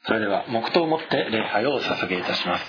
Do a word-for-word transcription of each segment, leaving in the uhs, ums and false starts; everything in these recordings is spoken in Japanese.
それでは黙祷をもって礼拝をお捧げいたします。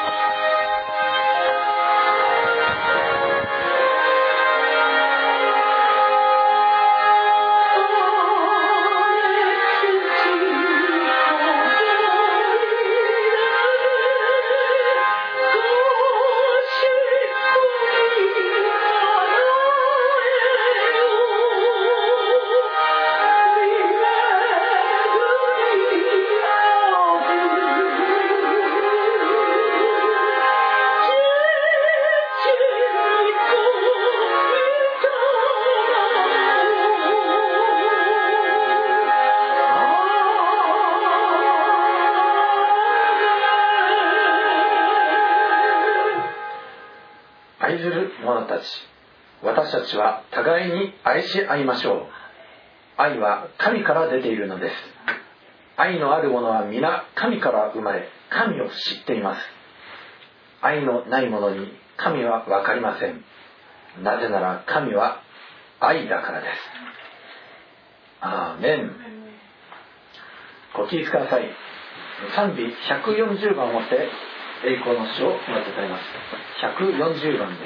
愛する者たち、私たちは互いに愛し合いましょう。愛は神から出ているのです。愛のある者は皆神から生まれ、神を知っています。愛のない者に神は分かりません。なぜなら神は愛だからです。アーメン。ご起立ください。賛美ひゃくよんじゅうばんをもって栄光の詩を歌って歌います。ひゃくよんじゅうばんです。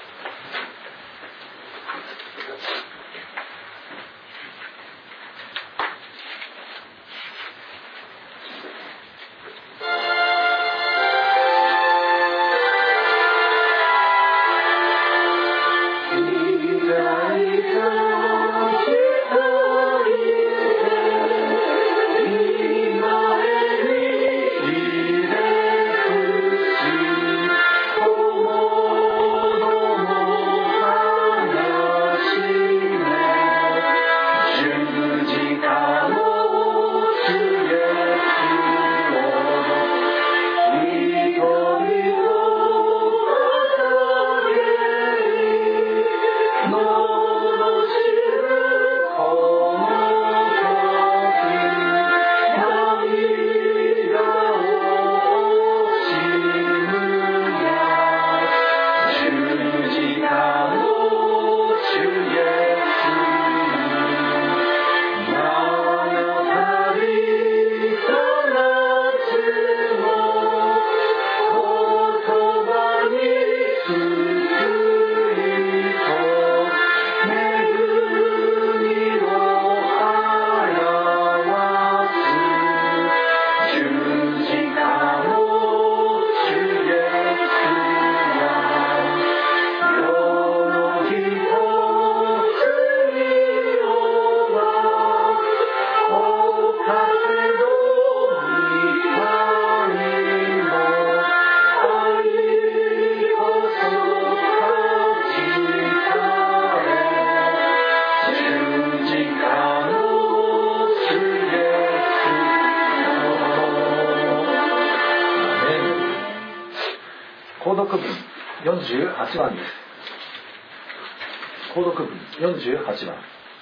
購読文よんじゅうはちばんです。購読文よんじゅうはちばん。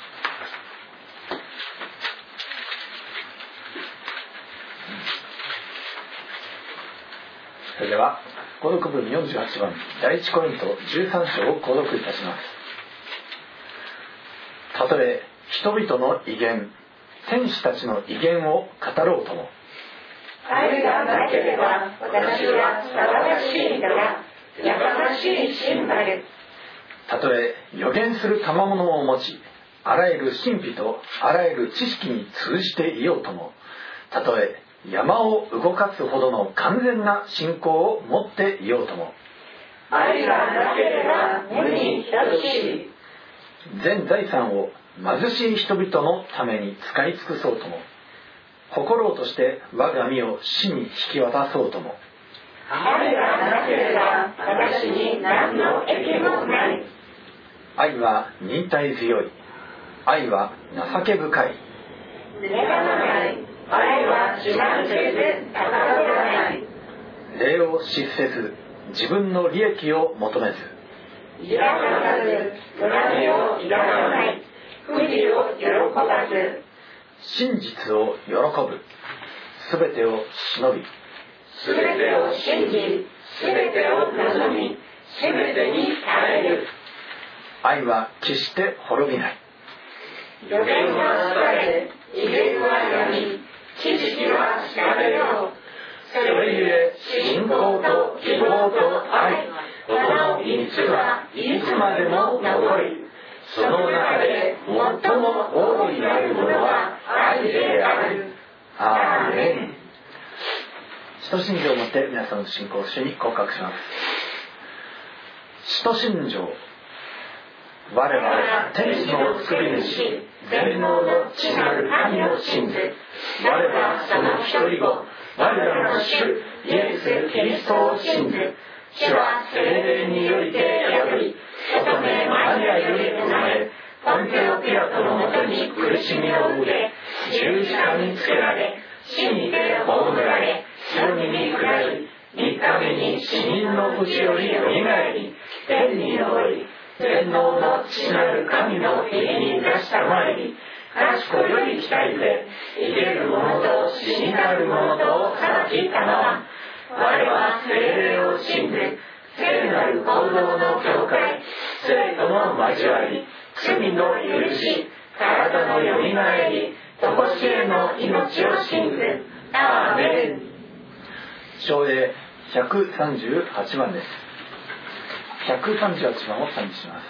それでは購読文よんじゅうはちばん第一コリントじゅうさん章を購読いたします。たとえ人々の威厳、天使たちの威厳を語ろうとも、 愛がなければ私は騒がしいからやかましいシンバル。 たとえ予言する賜物を持ち、あらゆる神秘とあらゆる知識に通じていようとも、たとえ山を動かすほどの完全な信仰を持っていようとも、 愛がなければ無に等しい。 全財産を貧しい人々のために使い尽くそうとも、心をとして我が身を死に引き渡そうとも、 愛がなければ私に何の益もない。 愛は忍耐強い。愛は情け深い。 妬まない。愛は自慢げで高らない。 礼を失せず、自分の利益を求めず、 いらかさず、恨みをいらかない。不義を喜ばず、 真実を喜ぶ。すべてを忍び、 すべてを信じ、すべてを望み、すべてに耐える。 愛は決して滅びない。 予言は廃れ、威厳はやみ、知識は調べれゆえ信仰と希望と愛、このみっつはいつまでも残り、その中で最も大いなるものは愛である。アーメン。使徒信条をもって皆さんの信仰を主に告白します。使徒信条。我らは天地の作り主、全能の父なる神を信ず。我らはその一人子、我らの主イエス・キリストを信ず。主は聖霊によりて宿り、乙女マリアより生まれ、ポンテオピラトのもとに苦しみを受け、十字架につけられ、死にて葬られ、白身に下り、三日目に死人のうちよりよみがえり、天に昇り、全能の父なる神の右に出したまえに、賢より鍛えて、生ける者と死になる者と裁きたまわ。我は聖霊を信ず、聖なる行動の教会、生徒の交わり、罪の許し、体のよみがえり、とこしえの命を信ず。アーメン。唱詠ひゃくさんじゅうはちばんです。ひゃくさんじゅうはちばんを賛美します。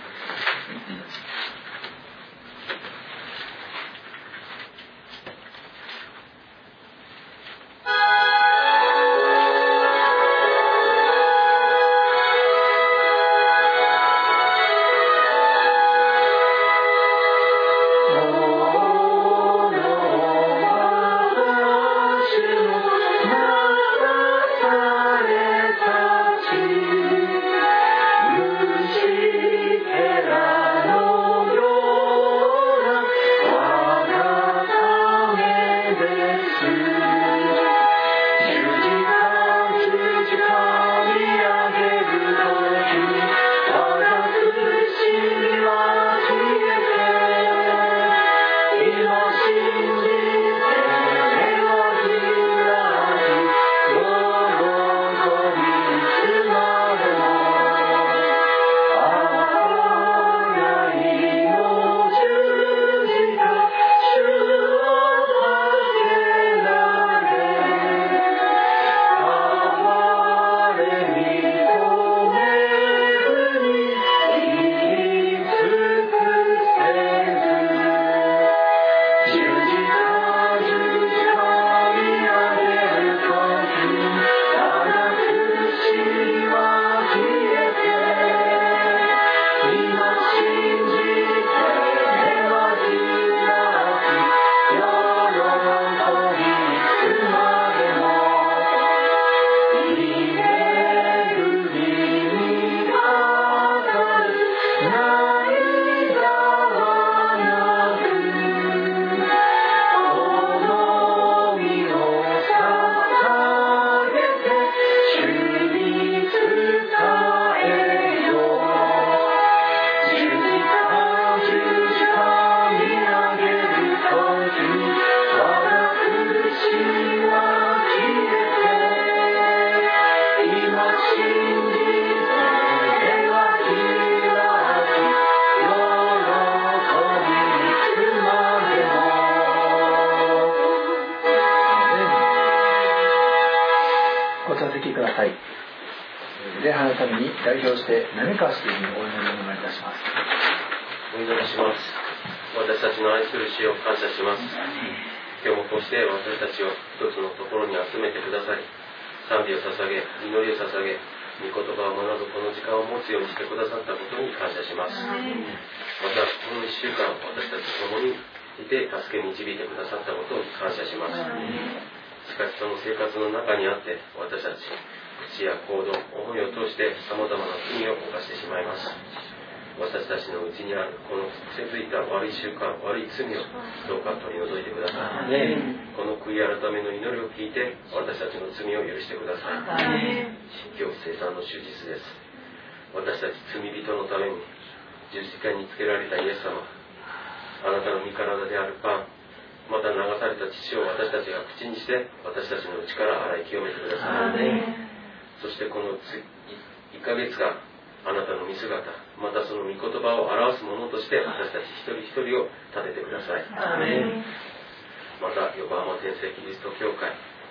礼拝のために代表して滑川市というお祈りをお願いいたします。 お祈りします。私たちの愛する主を感謝します。今日もこうして私たちを一つのところに集めてください。賛美を捧げ、祈りを捧げ、御言葉を学ぶこの時間を持つようにしてくださったことに感謝します。またこのいっしゅうかん私たちと共にいて助け導いてくださったことを感謝します。しかしその生活の中にあって私たち口や行動、思いを通して様々な罪を犯してしまいます。私たちのうちにあるこの癖づいた悪い習慣、悪い罪をどうか取り除いてください。この悔い改めの祈りを聞いて私たちの罪を許してください。今日生産の手術です。私たち罪人のために十字架につけられたイエス様、あなたの身体であるパン、また流された血を私たちが口にして私たちの内から洗い清めてください。そしてこのいっかげつがあなたの見姿、またその御言葉を表すものとして私たち一人一人を立ててください。また横浜天聖キリスト教会、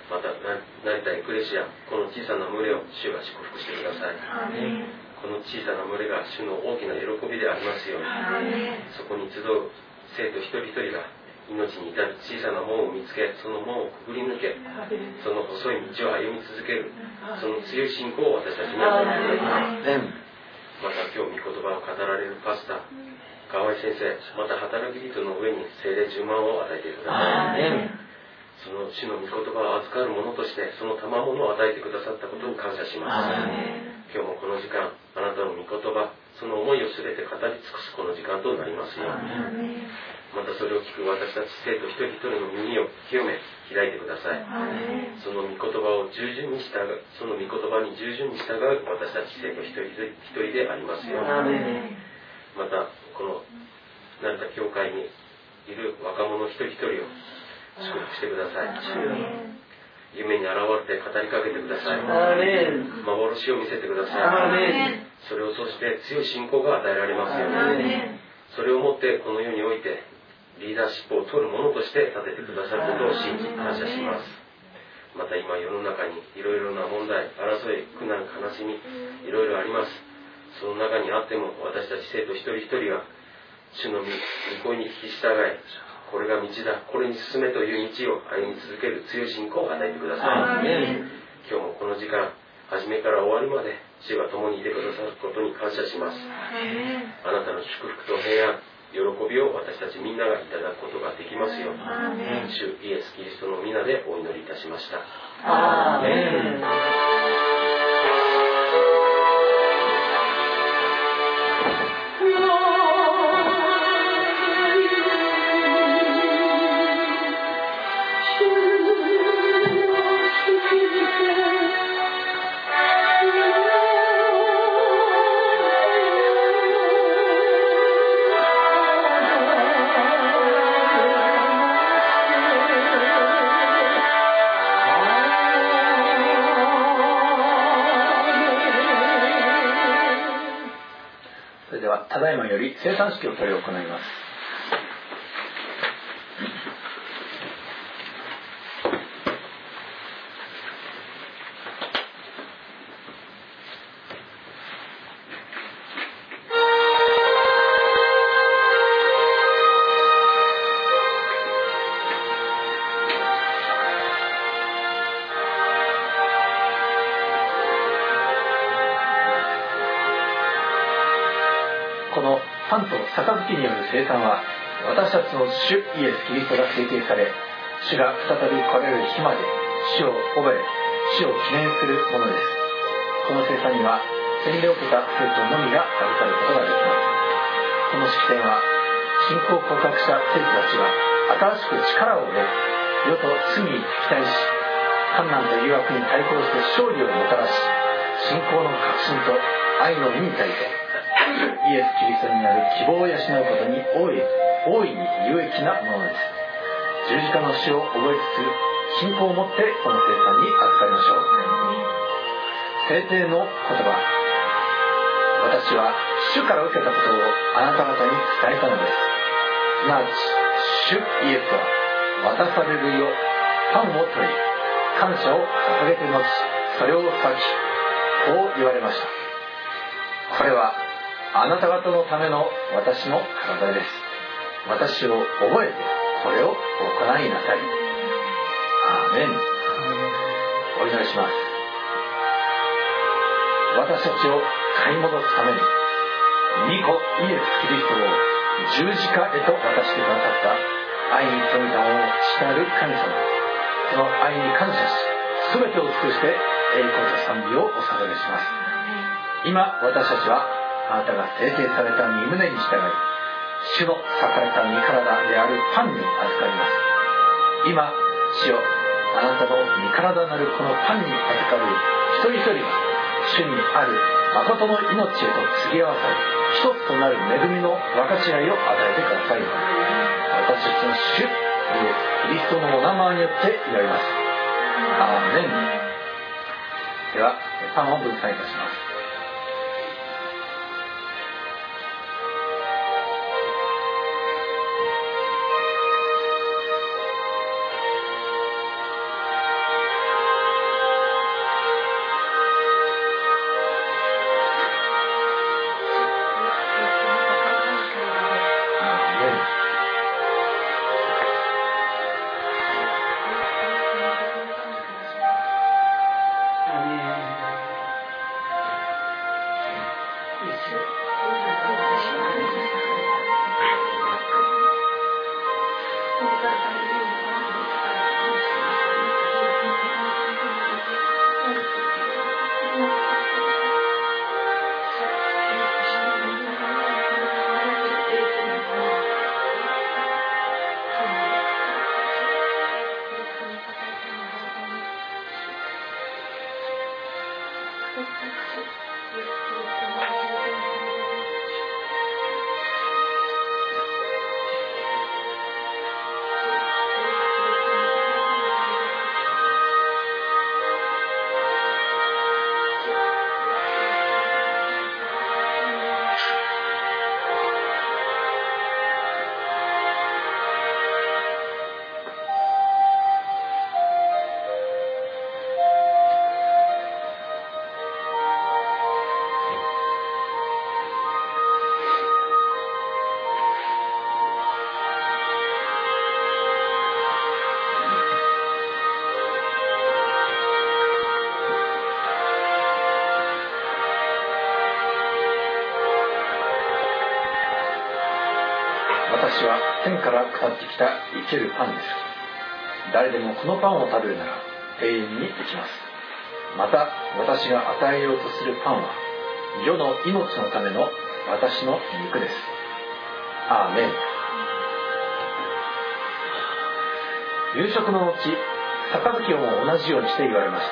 また成田エクレシア、この小さな群れを主が祝福してください。この小さな群れが主の大きな喜びでありますように、そこに集う生徒一人一人が命に至る小さな門を見つけ、その門をくぐり抜け、その細い道を歩み続ける、その強い信仰を私たちに与えてください。また今日御言葉を語られるパスタ河合先生、また働き人の上に聖霊じゅうまんを与えてください。その主の御言葉を預かる者としてその賜物を与えてくださったことを感謝します。今日もこの時間、あなたの御言葉、その思いを全て語り尽くすこの時間となりますように、またそれを聞く私たち生徒一人一人の耳を清め開いてください。その御言葉を従順に従う、その御言葉に従順に従う私たち生徒一人一人でありますように、またこの成田教会にいる若者一人一人を祝福してください。夢に現れて語りかけてください。幻を見せてください。それを通して強い信仰が与えられますように、それをもってこの世においてリーダーシップを取る者として立ててくださることを信じ感謝します。また今世の中にいろいろな問題、争い、苦難、悲しみ、いろいろあります。その中にあっても私たち生徒一人一人が主の御声に聞き従い、これが道だ、これに進めという道を歩み続ける強い信仰を与えてください。今日もこの時間、初めから終わりまで主が共にいてくださることに感謝します。あなたの祝福と平安、喜びを私たちみんながいただくことができますように、主イエス・キリストの皆でお祈りいたしました。アーメン。 ただいまより生産式を執り行います。このパンと杯による生産は、私たちの主イエス・キリストが制定され、主が再び来られる日まで主を覚え、主を記念するものです。この生産には洗礼を受けた生徒のみが預かることができます。この式典は信仰告白した生徒たちが新しく力を得、世と罪に期待し、困難と誘惑に対抗して勝利をもたらし、信仰の確信と愛の忍耐とイエス・キリストにある希望を養うことに大い大いに有益なものです。十字架の死を覚えつつ、信仰を持ってこの生産に預かりましょう。聖典の言葉、私は主から受けたことをあなた方に伝えたのです。すなわち主イエスは渡されるよパンを取り、感謝を捧げて後、それを裂き、こう言われました。これはあなた方のための私の体です。私を覚えてこれを行いなさい。アーメン。お祈りします。私たちを買い戻すために御子イエス・キリストを十字架へと渡してくださった愛に富みたものを父なる神様、その愛に感謝し、全てを尽くして栄光と賛美をお捧げします。今私たちはあなたが制定された御胸に従い、主の裂かれた御体であるパンに預かります。今主よ、あなたの御体なるこのパンに預かる一人一人が主にある誠の命へと継ぎ合わされ、一つとなる恵みの分かち合いを与えてください。私たちの主イエス・キリストのお名前によって祈ります。アーメン。ではパンを分散いたします。 私は天から下ってきた生けるパンです。誰でもこのパンを食べるなら永遠に生きます。また私が与えようとするパンは世の命のための私の肉です。アーメン。夕食の後、杯をも同じようにして言われました。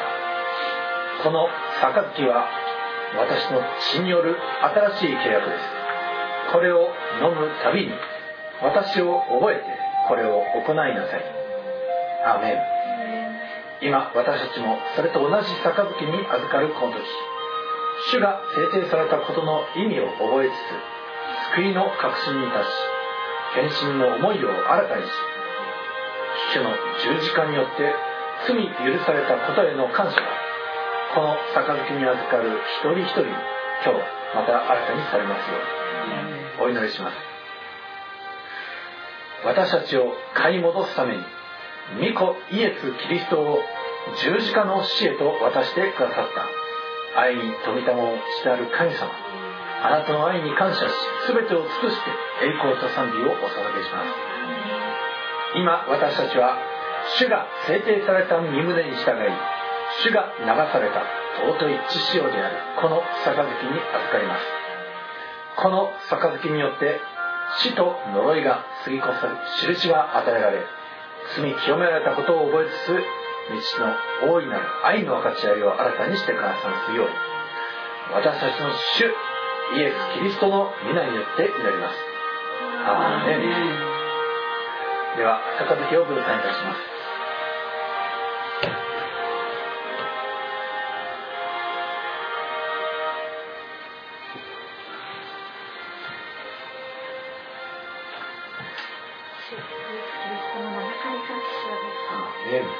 この杯は私の血による新しい契約です。これを飲むたびに私を覚えてこれを行いなさい。アーメン。今私たちもそれと同じ杯に預かるこの時、主が制定されたことの意味を覚えつつ、救いの確信に達し、献身の思いを新たにし、主の十字架によって罪許されたことへの感謝がこの杯に預かる一人一人に今日また新たにされますようにお祈りします。私たちを買い戻すために御子イエス・キリストを十字架の死へと渡してくださった愛に富みたもしてある神様、あなたの愛に感謝し、全てを尽くして栄光と賛美をお捧げします。今私たちは主が制定された御胸に従い、主が流された尊い血潮であるこの杯に預かります。この杯によって死と呪いが過ぎ越され、印が与えられ、罪清められたことを覚えつつ、道の大いなる愛の分かち合いを新たにしてくださますように、私たちの主イエス・キリストの皆によって祈ります。アーメン。では杯を分担いたします。アーメン。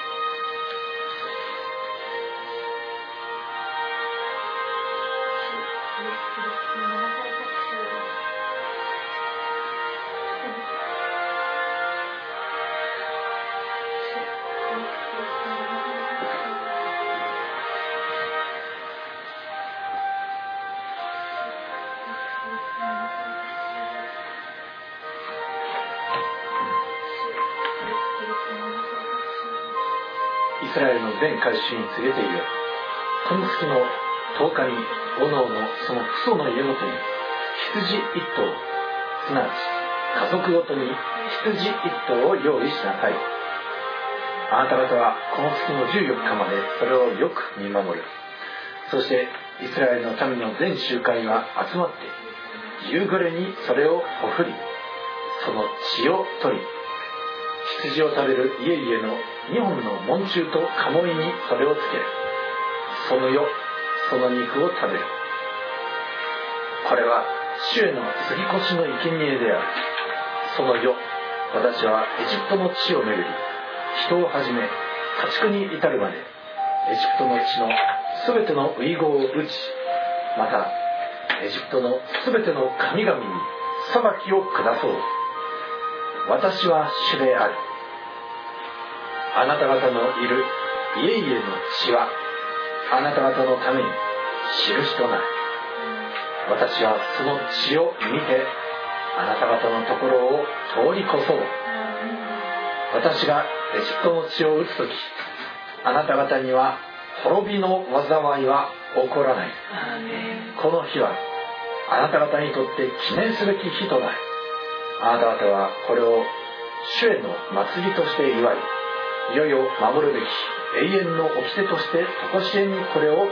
イスラエルの全改宗に告げているように、この月のとおかにおのおのその父祖の家ごとに羊一頭、すなわち家族ごとに羊一頭を用意しなさい。あなた方はこの月のじゅうよっかまでそれをよく見守る。そしてイスラエルの民の全集会が集まって夕暮れにそれをほふり、その血を取り、羊を食べる家々のにほんの門柱と鴨居にそれをつける。その夜その肉を食べる。これは主への杉越の生贄である。その夜私はエジプトの地を巡り、人をはじめ家畜に至るまでエジプトの地のすべての遺語を打ち、またエジプトのすべての神々に裁きを下そう。私は主である。あなた方のいる家々の血はあなた方のために印となる。私はその血を見てあなた方のところを通り越そう。私がエジプトの血を打つとき、あなた方には滅びの災いは起こらない。この日はあなた方にとって記念すべき日となる。あなた方はこれを主への祭りとして祝い、いよいよ守るべき永遠の掟として常しえにこれを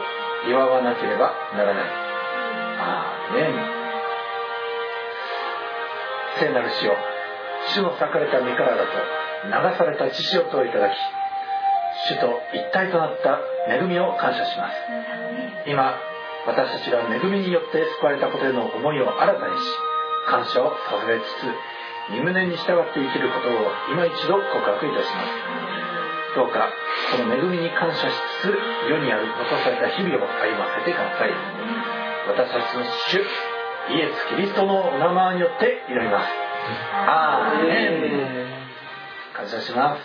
祝わなければならない。アーメン。聖なる主よ、主の裂かれた身体と流された血潮といただき、主と一体となった恵みを感謝します。今私たちが恵みによって救われたことへの思いを新たにし、感謝を捧げつつ御胸に従って生きることを今一度告白いたします。どうかこの恵みに感謝しつつ世にある残された日々を歩ませてください。私たちの主イエス・キリストのお名前によって祈ります。アーメン。感謝します。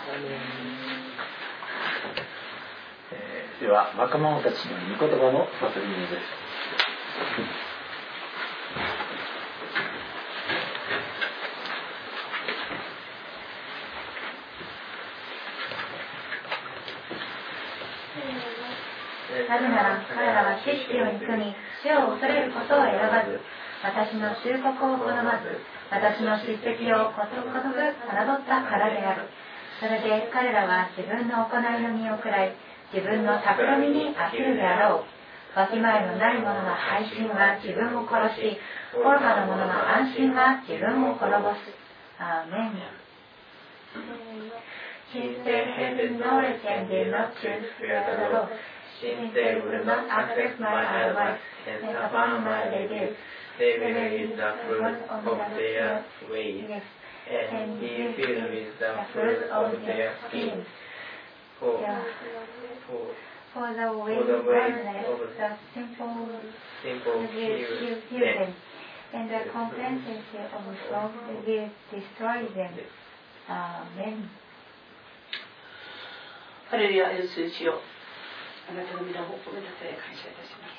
では若者たちの御言葉の祭りです。 なぜなら彼らは知識を憎み、主を恐れることを選ばず、私の忠告を好まず、私の叱責をことごとく侮ったからである。それで彼らは自分の行いの身を食らい、自分の企みに飽きるであろう。わきまえのない者の背信は自分を殺し、愚かな者の安心は自分を滅ぼす。アーメン。Since they hated knowledge and did not choose fear of the Lord, since they would not accept my advice and upon my rebuke, they will eat the fruit of their ways, and be filled with the fruit of their schemes. For, for, for the ways of the simple, simple kill them, and the complacency of sloth will destroy them. Amen. ハレルヤ、エルス主よ、あなたの皆を褒めたたえ感謝いたします。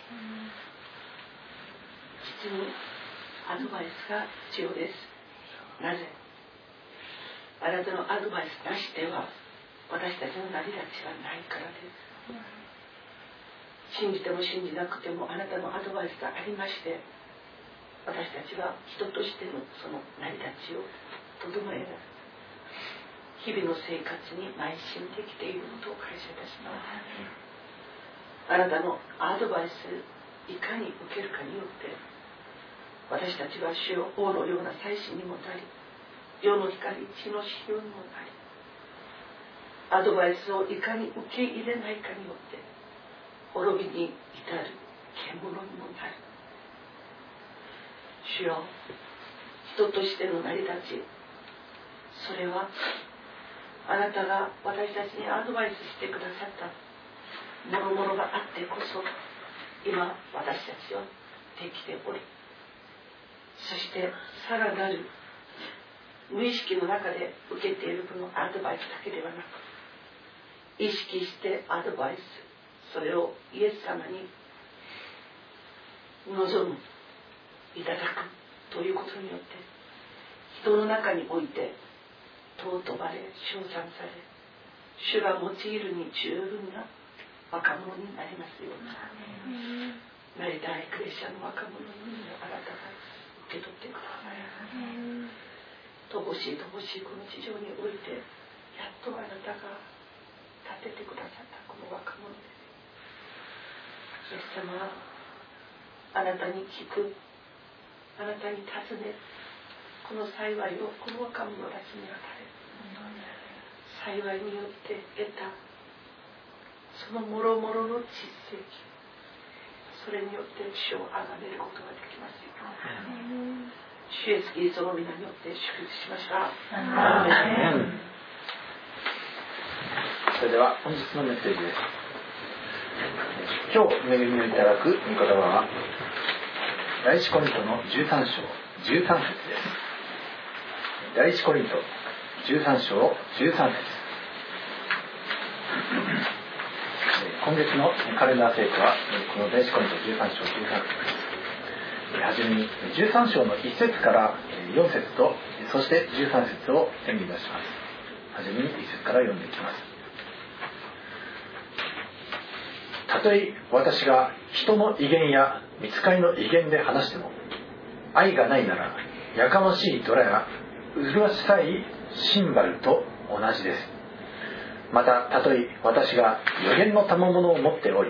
実にアドバイスが必要です。なぜ？あなたのアドバイスなしでは私たちの成り立ちはないからです。信じても信じなくてもあなたのアドバイスがありまして、私たちは人としてのその成り立ちを整えられ、日々の生活に邁進できていることを感謝いたします。あなたのアドバイスいかに受けるかによって私たちは主よ、王のような祭司にもなり、世の光、地の塩にもなり、アドバイスをいかに受け入れないかによって滅びに至る獣にもなる。主よ、人としての成り立ち、それはあなたが私たちにアドバイスしてくださったもろもろがあってこそ今私たちはできており、そしてさらなる無意識の中で受けているこのアドバイスだけではなく、意識してアドバイス、それをイエス様に望むいただくということによって人の中において尊ばれ、称賛され、主が用いるに十分な若者になりますように、なりたいクレシャの若者にあなたが受け取ってください。乏しい乏しいこの地上においてやっとあなたが立ててくださったこの若者です。イエス様はあなたに聞く、あなたに尋ね、この幸いをこの若者たちに与え、幸いによって得たそのもろもろの実績、それによって主をあがめることができますよ。主イエスキリストの皆によって祝福しました。アーメン。 それでは本日のメッセージです。今日恵みをいただく御言葉は第一コリントのじゅうさん章じゅうさん節です。第一コリントじゅうさん章じゅうさん節。今月のカレンダー聖句はこの第一コリントじゅうさん章じゅうさん節です。はじめにじゅうさん章のいち節からよん節と、そしてじゅうさん節を演技出します。はじめにいち節から読んでいきます。たとえ私が人の威厳や御使いの威厳で話しても、愛がないならやかましいドラや麗しさいシンバルと同じです。またたとえ私が予言の賜物を持っており、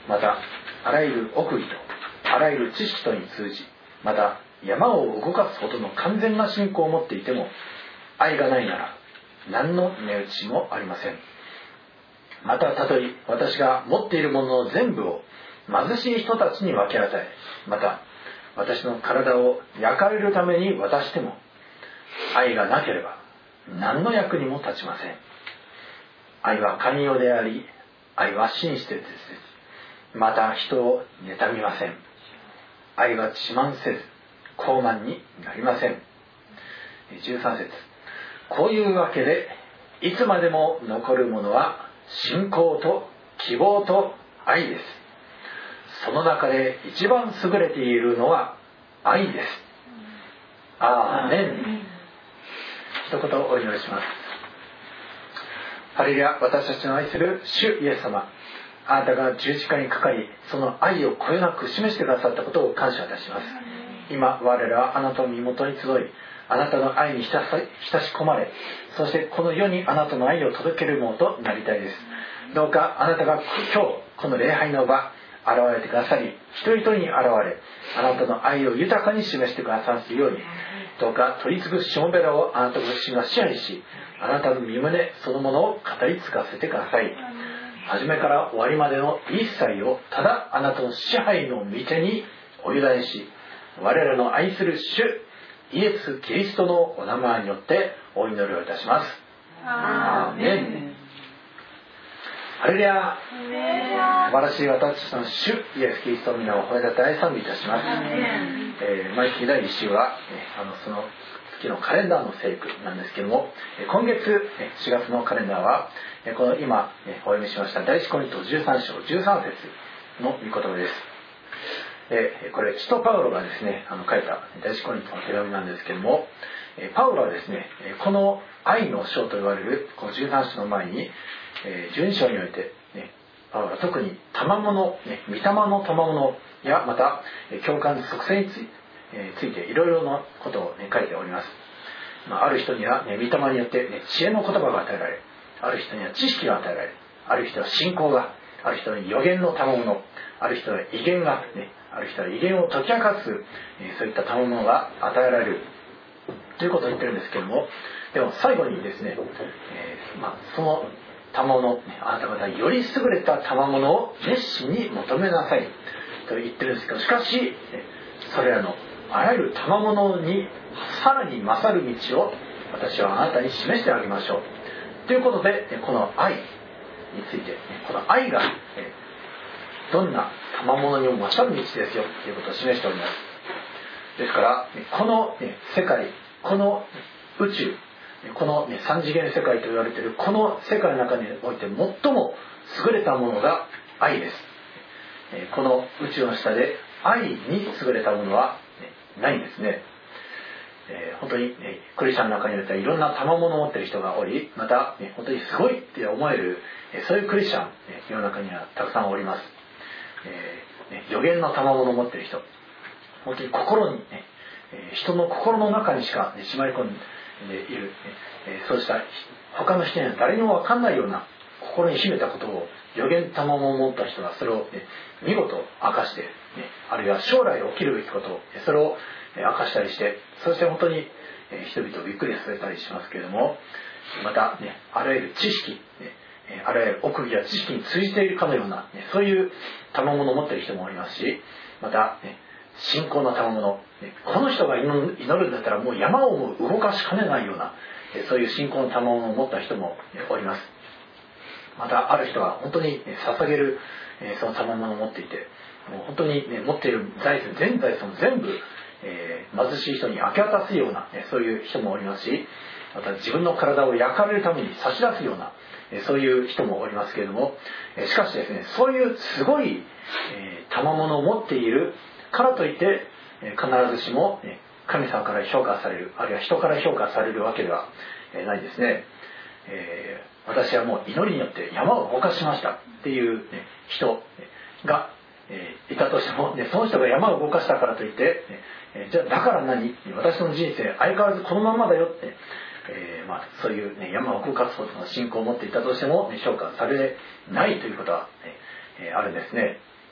またあらゆる奥義とあらゆる知識とに通じ、また山を動かすほどの完全な信仰を持っていても、愛がないなら何の値打ちもありません。またたとえ私が持っているものの全部を貧しい人たちに分け与え、また私の体を焼かれるために渡しても、愛がなければ何の役にも立ちません。愛は寛容であり、愛は真実です。また人を妬みません。愛は自慢せず傲慢になりません。じゅうさん節、こういうわけでいつまでも残るものは信仰と希望と愛です。その中で一番優れているのは愛です。アーメン。一言お祈りします。ハレルヤ、私たちの愛する主イエス様、あなたが十字架にかかり、その愛をこよなく示してくださったことを感謝いたします。今我らはあなたの身元に集い、あなたの愛に浸し込まれ、そしてこの世にあなたの愛を届けるものとなりたいです。どうかあなたが今日この礼拝の場現れてくださり、一人一人に現れ、あなたの愛を豊かに示してくださるように、どうか取り次ぐしもべらをあなたご自身が支配し、あなたの身胸そのものを語り継がせてください。初めから終わりまでの一切をただあなたの支配の御手にお委ねし、我らの愛する主イエス・キリストのお名前によってお祈りをいたします。アーメン。ハレルヤ。素晴らしい私たちの主イエス・キリストの皆を褒めたたえ賛美いたします。えー、毎月だいいっ週は、えー、あのその月のカレンダーの聖句なんですけども、今月しがつのカレンダーはこの今お読みしました第一コリントじゅうさん章じゅうさん節の御言葉です。えこれ使徒パウロがですねあの書いた第一コリントの手紙なんですけども、パウロはですねこの愛の章と言われるこのじゅうさん章の前にじゅうに章において、ね、パウロは特に賜物、ね、御霊の賜物やまた共感の属性についてついていろいろなことを、ね、書いております。まあ、ある人には、ね、御霊によって、ね、知恵の言葉が与えられ、ある人には知識が与えられ、ある人は信仰が、ある人は予言の賜物、ある人は異言が、ね、ある人は異言を解き明かす、えー、そういった賜物が与えられるということを言ってるんですけども、でも最後にですね、えーまあ、その賜物、ね、あなた方はより優れた賜物を熱心に求めなさいと言ってるんですけど、しかし、ね、それらのあらゆる賜物にさらに勝る道を私はあなたに示してあげましょうということで、この愛について、この愛がどんな賜物にも勝る道ですよということを示しております。ですからこの世界、この宇宙、この三次元世界と言われているこの世界の中において最も優れたものが愛です。この宇宙の下で愛に優れたものはないんですね。えー、本当に、ね、クリスチャンの中においてはいろんな賜物を持っている人がおり、また、ね、本当にすごいって思える、えー、そういうクリスチャン、ね、世の中にはたくさんおります。えーね、予言の賜物を持っている人、本当に心に、ねえー、人の心の中にしか、ね、しまい込んでいる、ねえー、そうした他の人には誰にも分かんないような心に秘めたことを予言賜物を持った人がそれを、ね、見事明かして、ね、あるいは将来起きるべきことをそれを明かしたりして、そして本当に人々をびっくりさせたりしますけれども、また、ね、あらゆる知識、ね、あらゆる奥義や知識に通じているかのような、ね、そういう賜物を持っている人もおりますし、また、ね、信仰の賜物、ね、この人が祈るんだったらもう山をも動かしかねないような、そういう信仰の賜物を持った人もおります。またある人は本当に捧げるその賜物を持っていて、もう本当に、ね、持っている財産全財産全部、えー、貧しい人に明け渡すような、ね、そういう人もおりますし、また自分の体を焼かれるために差し出すような、えー、そういう人もおりますけれども、えー、しかしですね、そういうすごい、えー、賜物を持っているからといって、えー、必ずしも、ね、神様から評価される、あるいは人から評価されるわけでは、えー、ないですね。えー、私はもう祈りによって山を動かしましたっていう、ね、人が、えー、いたとしても、ね、その人が山を動かしたからといって、ねえー、じゃあだから何、私の人生相変わらずこのままだよって、えーまあ、そういう、ね、山を動かすほどの信仰を持っていたとしても、ね、評価されないということは、ねえー、あるんですね。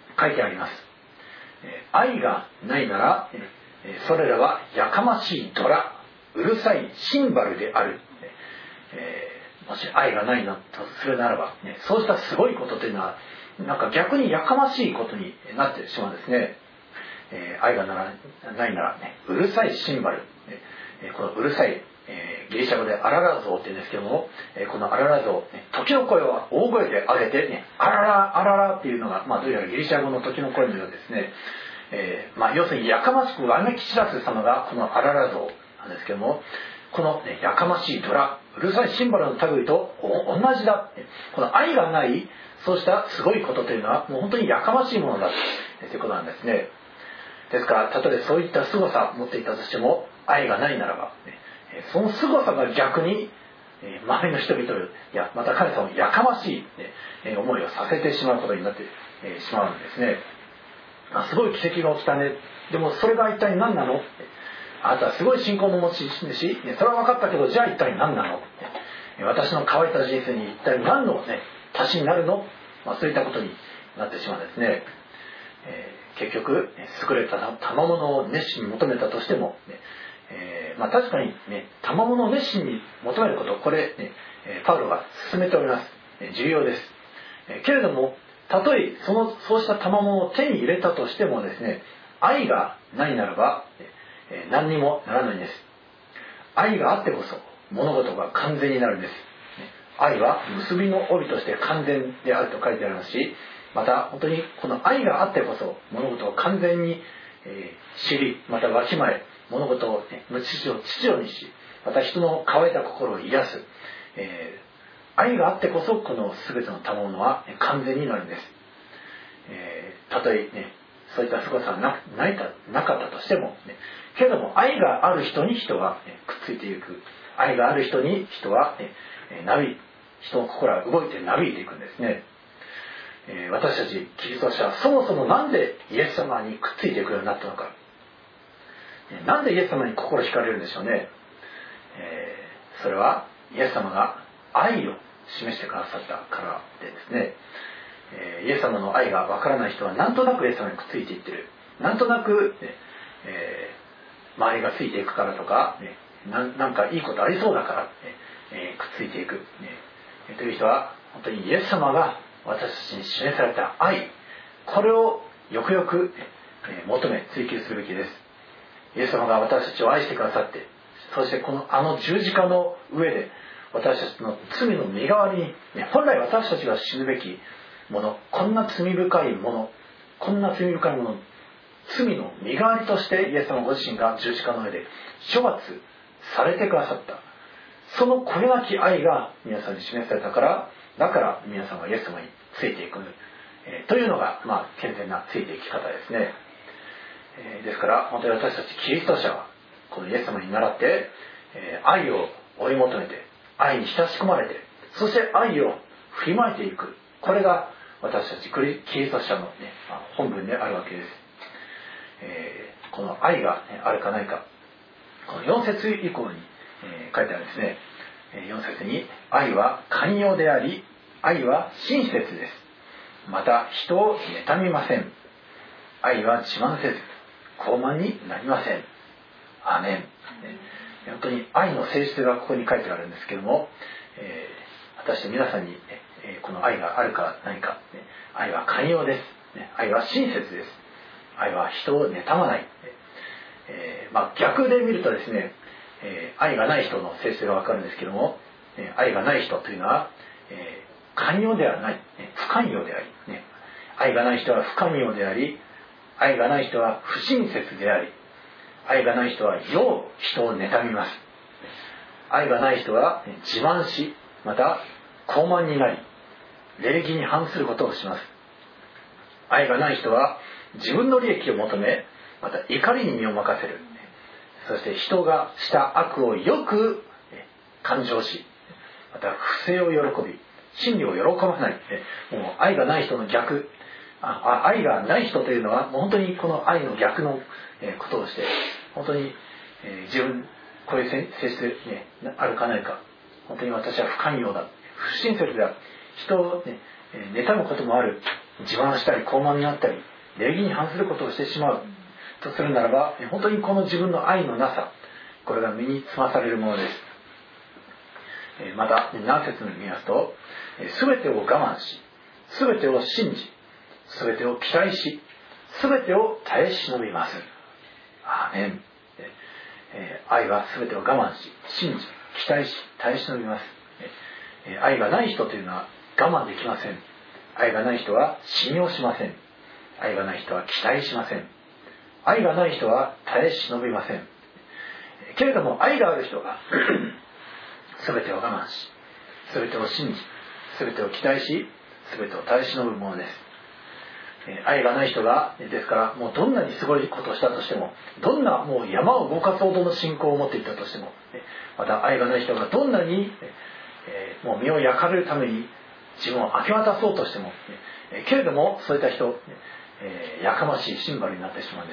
書いてあります。愛がないならそれらはやかましいドラ、うるさいシンバルである。えー、もし愛がないなとするならば、ね、そうしたすごいことというのはなんか逆にやかましいことになってしまうんですね。えー、愛がならないなら、ね、うるさいシンバル、えー、このうるさい、えー、ギリシャ語でアララゾーって言うんですけども、えー、このアララゾー、ね、時の声は大声で上げて、ね、アララアララっていうのが、まあ、どうやらギリシャ語の時の声のようですね。えーまあ、要するにやかましくわめき散らす様がこのアララ像なんですけども、この、ね、やかましいドラ、うるさいシンバルの類と同じだ。この愛がないそうしたすごいことというのはもう本当にやかましいものだということなんですね。ですからたとえそういった凄さを持っていたとしても愛がないならば、ね、その凄さが逆に周りの人々をいやまた神様をやかましい、ね、思いをさせてしまうことになってしまうんですね。すごい奇跡が起きたね。でもそれが一体何なの？あなたはすごい信仰の持ち主、それは分かったけどじゃあ一体何なの？私の乾いた人生に一体何の、ね、足しになるの？まあ、そういったことになってしまうんですね。えー、結局優れた賜物を熱心に求めたとしても、ねえーまあ、確かに、ね、賜物を熱心に求めることこれ、ね、パウロが進めております。重要です。けれどもたとえそのそうした賜物を手に入れたとしてもですね、愛がないならば何にもならないんです。愛があってこそ物事が完全になるんです。愛は結びの帯として完全であると書いてありますし、また本当にこの愛があってこそ物事を完全に知り、またわきまえ物事を無秩序を秩序にし、また人の乾いた心を癒す、えー愛があってこそこの全ての賜物は完全になるんです。えー、たとえねそういった凄さが な, ないたなかったとしても、ね、けれども愛がある人に人は、ね、くっついていく。愛がある人に人は、ね、なび人の心は動いてなびいていくんですね。えー、私たちキリスト者はそもそもなんでイエス様にくっついていくようになったのか。なんでイエス様に心惹かれるんでしょうね。えー、それはイエス様が愛を示してくださったからでですね、えー、イエス様の愛がわからない人はなんとなくイエス様にくっついていってる、なんとなく、ねえー、周りがついていくからとか、ね、な, なんかいいことありそうだから、ねえー、くっついていく、ねえー、という人は本当にイエス様が私たちに示された愛、これをよくよく、えー、求め追求するべきです。イエス様が私たちを愛してくださって、そしてこのあの十字架の上で私たちの罪の身代わりに、ね、本来私たちが死ぬべきもの、こんな罪深いもの、こんな罪深いもの、罪の身代わりとしてイエス様ご自身が十字架の上で処罰されてくださった。そのこれなき愛が皆さんに示されたから、だから皆さんはイエス様についていく、えー、というのが、まあ、健全なついていき方ですね。えー、ですから本当に私たちキリスト者はこのイエス様に倣って、えー、愛を追い求めて、愛に親しくまれて、そして愛を振りまいていく、これが私たちキリスト者の、ね、本文であるわけです。えー、この愛が、ね、あるかないか、このよん節以降に、えー、書いてあるんですね。よん節に、愛は寛容であり、愛は親切です。また人を妬みません。愛は自慢せず傲慢になりません。アーメン。本当に愛の性質がここに書いてあるんですけども、えー、果たして皆さんに、ね、この愛があるか何か、ね、愛は寛容です、ね、愛は親切です。愛は人を妬まない、えーまあ、逆で見るとですね、えー、愛がない人の性質がわかるんですけども、えー、愛がない人というのは、えー、寛容ではない、ね、不寛容であり、ね、愛がない人は不寛容であり、愛がない人は不親切であり、愛がない人はよう人を妬みます。愛がない人は自慢し、また傲慢になり、礼儀に反することをします。愛がない人は自分の利益を求め、また怒りに身を任せる。そして人がした悪をよく感情し、また不正を喜び、真理を喜ばない。もう愛がない人の逆、あ愛がない人というのはもう本当にこの愛の逆のことをして、本当に自分こういう性質、ね、あるかないか、本当に私は不寛容だ、不親切だ、人を、ね、妬むこともある、 自慢したり高慢になったり礼儀に反することをしてしまうとするならば、本当にこの自分の愛のなさ、これが身につまされるものです。また何節に見ますと、すべてを我慢し、すべてを信じ、すべてを期待し、すべてを耐え忍びます。アーメン。愛はすべてを我慢し、信じ、期待し、耐え忍びます。愛がない人というのは我慢できません。愛がない人は信用しません。愛がない人は期待しません。愛がない人は耐え忍びません。けれども愛がある人がすべてを我慢し、すべてを信じ、すべてを期待し、すべてを耐え忍ぶものです。愛がない人が、ですからもうどんなにすごいことをしたとしても、どんなもう山を動かすほどの信仰を持っていたとしても、また愛がない人がどんなにもう身を焼かれるために自分を明け渡そうとしても、けれどもそういった人、やかましいシンバルになってしまうんです。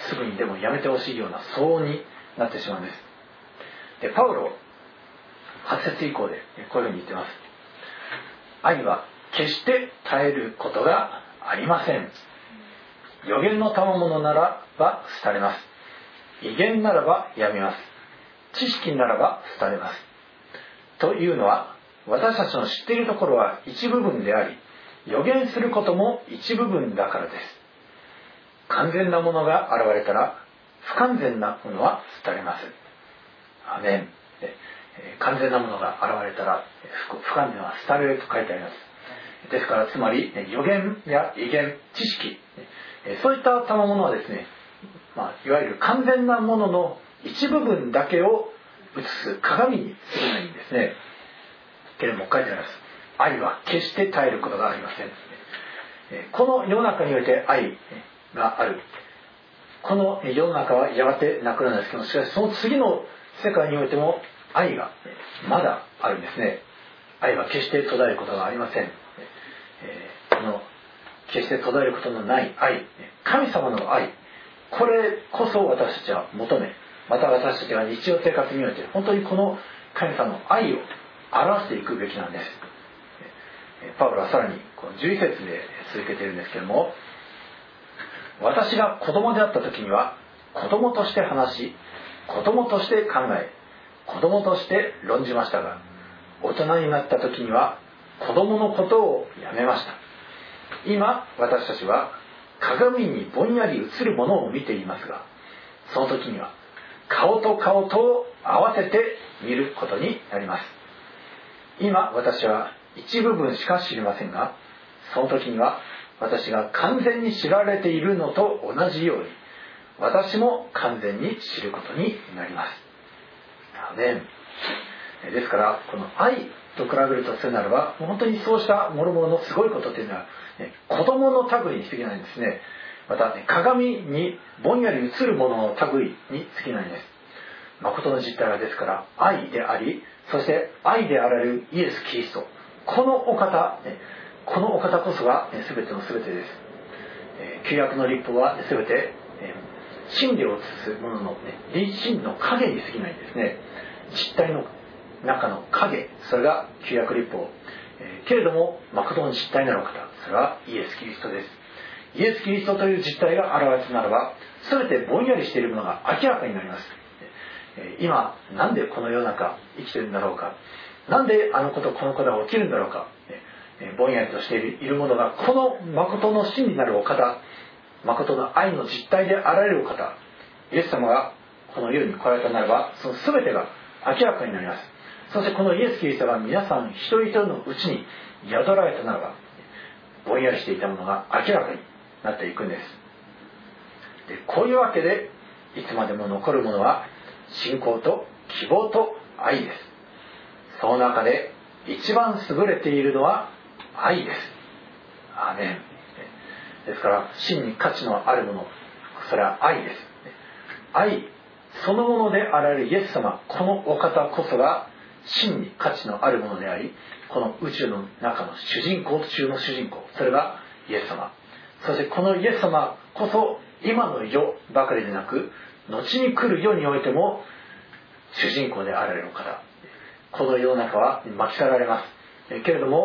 すぐにでもやめてほしいような騒音になってしまうんです。でパウロはち節以降でこういうふうに言ってます。愛は決して耐えることがありません。予言の賜物ならば廃れます。異言ならばやめます。知識ならば廃れます。というのは、私たちの知っているところは一部分であり、予言することも一部分だからです。完全なものが現れたら不完全なものは廃れます。アメン。完全なものが現れたら不完全は廃れると書いてあります。ですからつまり予言や異言、知識、そういった賜物はですね、まあ、いわゆる完全なものの一部分だけを映す鏡に過ぎないんですね。けれども書いてあります。愛は決して耐えることがありません。この世の中において愛がある。この世の中はやがてなくなるんですけど、しかしその次の世界においても愛がまだあるんですね。愛は決して途絶えることがありません。この決して途絶えることのない愛、神様の愛、これこそ私たちは求め、また私たちは日常生活において本当にこの神様の愛を表していくべきなんです。パウロはさらにじゅういち節で続けているんですけれども、私が子供であった時には子供として話し、子供として考え、子供として論じましたが、大人になった時には子供のことをやめました。今私たちは鏡にぼんやり映るものを見ていますが、その時には顔と顔と合わせて見ることになります。今私は一部分しか知りませんが、その時には私が完全に知られているのと同じように、私も完全に知ることになります。アメン。ですからこの愛と比べるとするならば、本当にそうした諸々のすごいことというのは、ね、子供の類に過ぎないんですね。また、ね、鏡にぼんやり映るものの類に過ぎないんです。誠の実体はですから愛であり、そして愛であられるイエス・キリスト、このお方、ね、このお方こそが、ね、全ての全てです。えー、旧約の律法は、ね、全て、えー、真理を映すものの、ね、真の影に過ぎないんですね。実体の中の影、それが旧約律法、えー、けれども誠の実体なるお方、それはイエス・キリストです。イエス・キリストという実体が現れたならば、全てぼんやりしているものが明らかになります。えー、今なんでこの世の中生きているんだろうか、なんであのことこのことが起きるんだろうか、えー、ぼんやりとしているものが、この誠の真になるお方、誠の愛の実体であられるお方、イエス様がこの世に来られたならば、その全てが明らかになります。そしてこのイエス・キリストが皆さん一人一人のうちに宿られたならば、ぼんやりしていたものが明らかになっていくんです。で、こういうわけでいつまでも残るものは信仰と希望と愛です。その中で一番優れているのは愛です。アーメン。ですから真に価値のあるもの、それは愛です。愛そのものであられるイエス様、このお方こそが真に価値のあるものであり、この宇宙の中の主人公中の主人公、それがイエス様。そしてこのイエス様こそ今の世ばかりでなく、後に来る世においても主人公であられるお方。この世の中は巻き去られますけれども、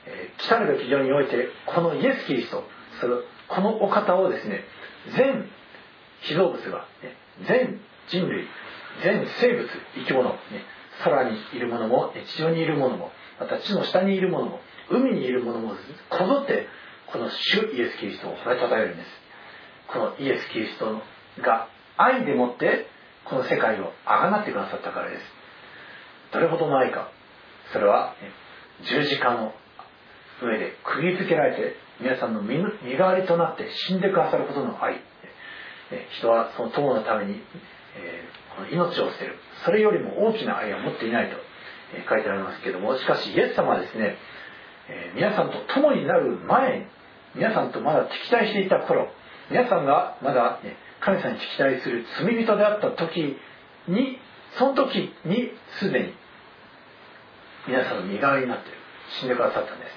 えー、来たるべき世においてこのイエス・キリスト、それこのお方をですね、全被造物が、ね、全人類、全生物、生き物、ね、空にいるものも地上にいるものも、また地の下にいるものも海にいるものもこぞってこの主イエス・キリストを褒めたたえるんです。このイエス・キリストが愛でもってこの世界をあがなってくださったからです。どれほどの愛か。それは、ね、十字架の上で釘付けられて皆さんの身代わりとなって死んでくださることの愛。人はその友のために、えー、この命を捨てる、それよりも大きな愛を持っていないと、えー、書いてありますけれども、しかしイエス様はですね、えー、皆さんと友になる前、皆さんとまだ敵対していた頃、皆さんがまだ、ね、神様に敵対する罪人であった時に、その時にすでに皆さんの身代わりになって死んでくださったんです。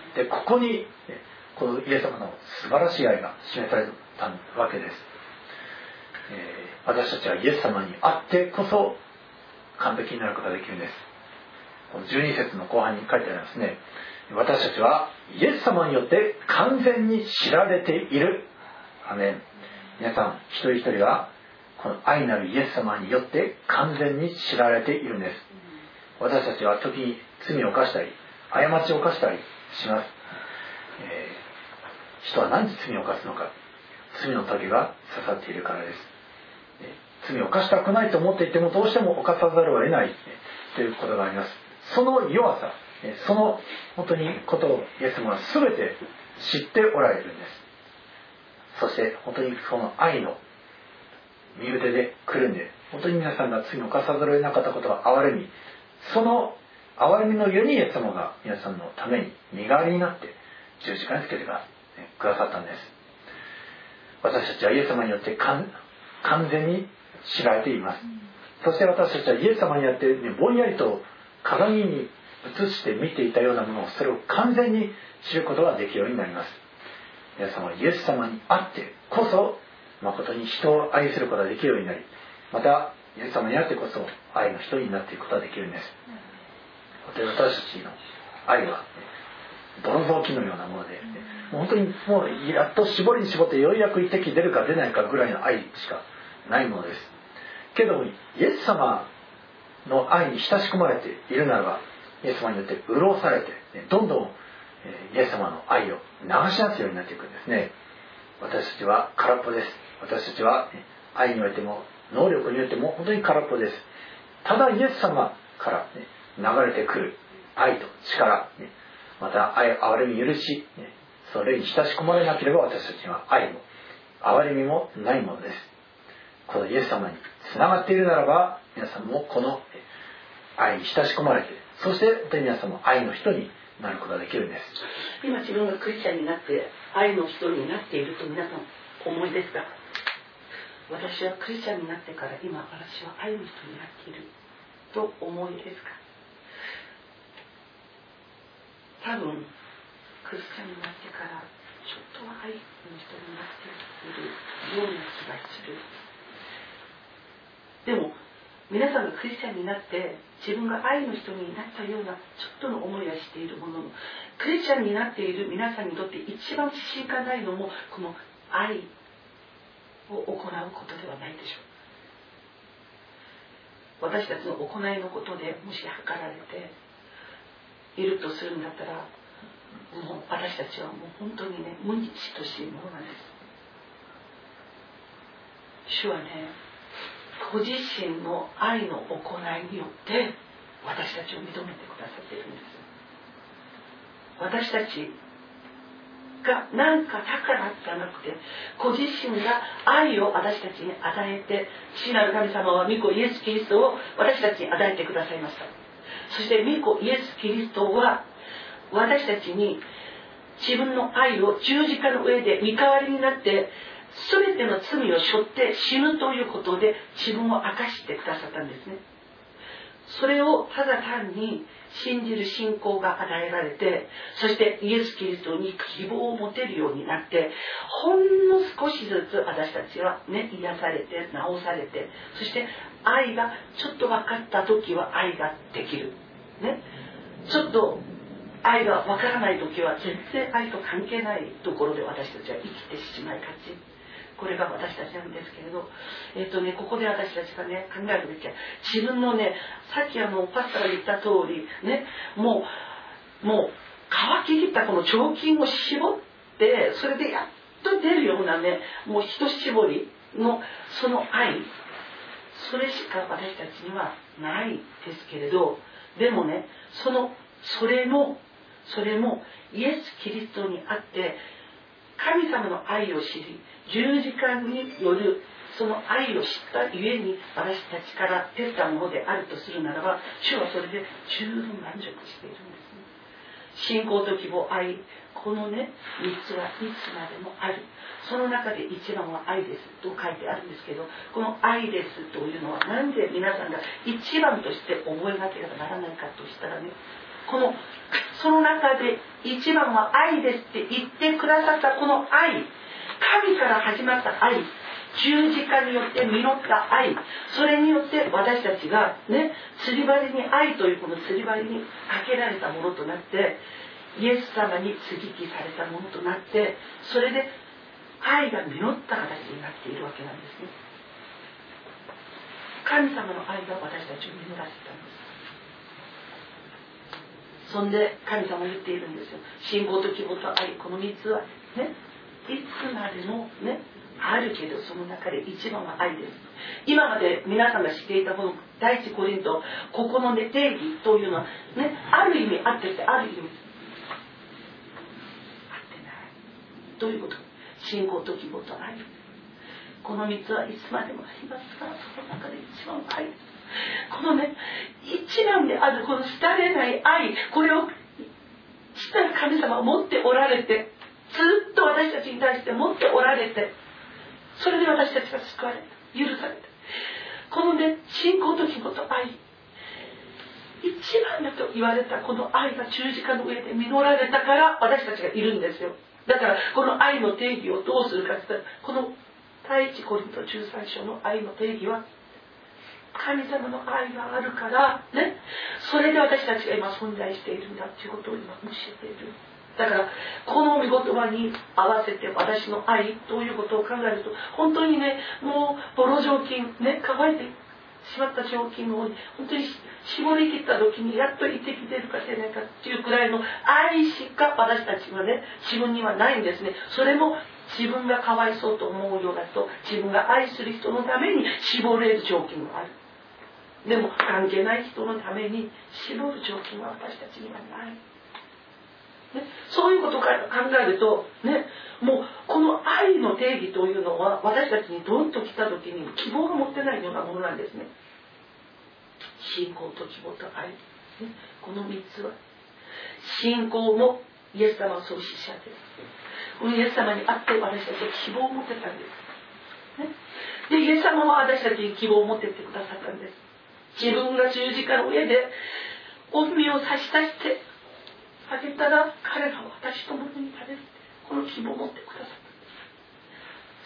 で、ここに、ね、このイエス様の素晴らしい愛が示されたわけです。えー、私たちはイエス様に会ってこそ完璧になることができるんです。このじゅうに節の後半に書いてありますね。私たちはイエス様によって完全に知られている。アメン。皆さん一人一人はこの愛なるイエス様によって完全に知られているんです。私たちは時に罪を犯したり過ちを犯したりします。えー、人は何で罪を犯すのか。罪の棘が刺さっているからです。罪を犯したくないと思っていてもどうしても犯さざるを得ないということがあります。その弱さ、その本当にことをイエス様は全て知っておられるんです。そして本当にその愛の身腕で来るんで、本当に皆さんが罪を犯さざるを得なかったことが憐れみ、その憐れみのゆえにイエス様が皆さんのために身代わりになって十字架につけてくださったんです。私たちはイエス様によって完全に知られています。そして私たちはイエス様によって、ね、ぼんやりと鏡に映して見ていたようなものを、それを完全に知ることができるようになります。皆様はイエス様に会ってこそ誠に人を愛することができるようになり、またイエス様に会ってこそ愛の人になっていくことができるんです。私たちの愛は泥臓器のようなもので、もう本当にもうやっと絞りに絞ってようやく一滴出るか出ないかぐらいの愛しかないものです。けどイエス様の愛に親し込まれているならば、イエス様によって潤されてどんどんイエス様の愛を流し出すようになっていくんですね。私たちは空っぽです。私たちは愛においても能力においても本当に空っぽです。ただイエス様から流れてくる愛と力、また愛、憐れみ、許し、それに親し込まれなければ私たちには愛も憐れみもないものです。このイエス様につながっているならば、皆さんもこの愛に親し込まれて、そして皆さんも愛の人になることができるんです。 今自分がクリスチャンになって愛の人になっていると皆さん思いですか？私はクリスチャンになってから今私は愛の人になっていると思いですか？多分クリスチャンになってからちょっとは愛の人になっているような気がする。でも皆さんがクリスチャンになって自分が愛の人になったようなちょっとの思いがしているものの、クリスチャンになっている皆さんにとって一番自信がないのもこの愛を行うことではないでしょう。私たちの行いのことでもし測られているとするんだったら、もう私たちはもう本当にね、無に等しいものなんです。主はね、ご自身の愛の行いによって私たちを認めてくださっているんです。私たちが何かだからじゃなくて、ご自身が愛を私たちに与えて、父なる神様は御子イエス・キリストを私たちに与えてくださいました。そして御子イエス・キリストは私たちに自分の愛を十字架の上で身代わりになって全ての罪を背負って死ぬということで自分を明かしてくださったんですね。それをただ単に信じる信仰が与えられて、そしてイエス・キリストに希望を持てるようになって、ほんの少しずつ私たちはね、癒されて治されて、そして愛がちょっと分かった時は愛ができる、ね、ちょっと愛がわからない時は全然愛と関係ないところで私たちは生きてしまいがち。これが私たちなんですけれど、えっとね、ここで私たちがね、考えるべきは、自分のね、さっきあの、パスタが言った通り、ね、もう、もう、乾ききったこの彫金を絞って、それでやっと出るようなね、もう一絞りの、その愛、それしか私たちにはないですけれど、でもね、その、それも、それも、イエス・キリストにあって、神様の愛を知り、十字架によるその愛を知ったゆえに私たちから出たものであるとするならば、主はそれで十分満足しているんですね。信仰と希望、愛、このね、みっつはいつまでもある。その中で一番は愛ですと書いてあるんですけど、この愛ですというのはなんで皆さんが一番として覚えなければならないかとしたらね、このその中で一番は愛ですって言ってくださったこの愛、神から始まった愛、十字架によって実った愛、それによって私たちがね、釣り針に愛というこの釣り針にかけられたものとなって、イエス様に接ぎ木されたものとなって、それで愛が実った形になっているわけなんですね。神様の愛が私たちを実らせたんです。そんで神様は言っているんですよ。信仰と希望と愛、このみっつはね、いつまでもね、あるけどその中で一番は愛です。今まで皆さんが知っていたこの第一コリント、ここの、ね、定義というのはね、ある意味あってて、ある意味あってない。どういうこと？信仰と希望と愛。このみっつはいつまでもありますから、その中で一番は愛です。このね、一番であるこの廃れない愛、これを父なる神様を持っておられて、ずっと私たちに対して持っておられて、それで私たちが救われた、許された。このね、信仰と希望と愛、一番だと言われたこの愛が十字架の上で実られたから私たちがいるんですよ。だからこの愛の定義をどうするかって言ったら、この第一コリントじゅうさん章の愛の定義は、神様の愛があるからね、それで私たちが今存在しているんだっていうことを今教えている。だからこの御言葉に合わせて私の愛ということを考えると、本当にね、もうボロ雑巾ね、乾いてしまった雑巾を本当に絞り切った時にやっと一滴出るか出ないかっていうくらいの愛しか私たちはね、自分にはないんですね。それも自分がかわいそうと思うようだと、自分が愛する人のために絞れる雑巾もある。でも関係ない人のために絞る条件は私たちにはない、ね、そういうことから考えると、ね、もうこの愛の定義というのは私たちにドンと来た時に希望が持ってないようなものなんですね。信仰と希望と愛、ね、このみっつは信仰もイエス様は創始者です。このイエス様にあって私たちは希望を持ってたんです、ね、でイエス様は私たちに希望を持ってってくださったんです。自分が十字架の上で御身を差し出してあげたら彼らは私と共に食べる、この希望を持ってくださった。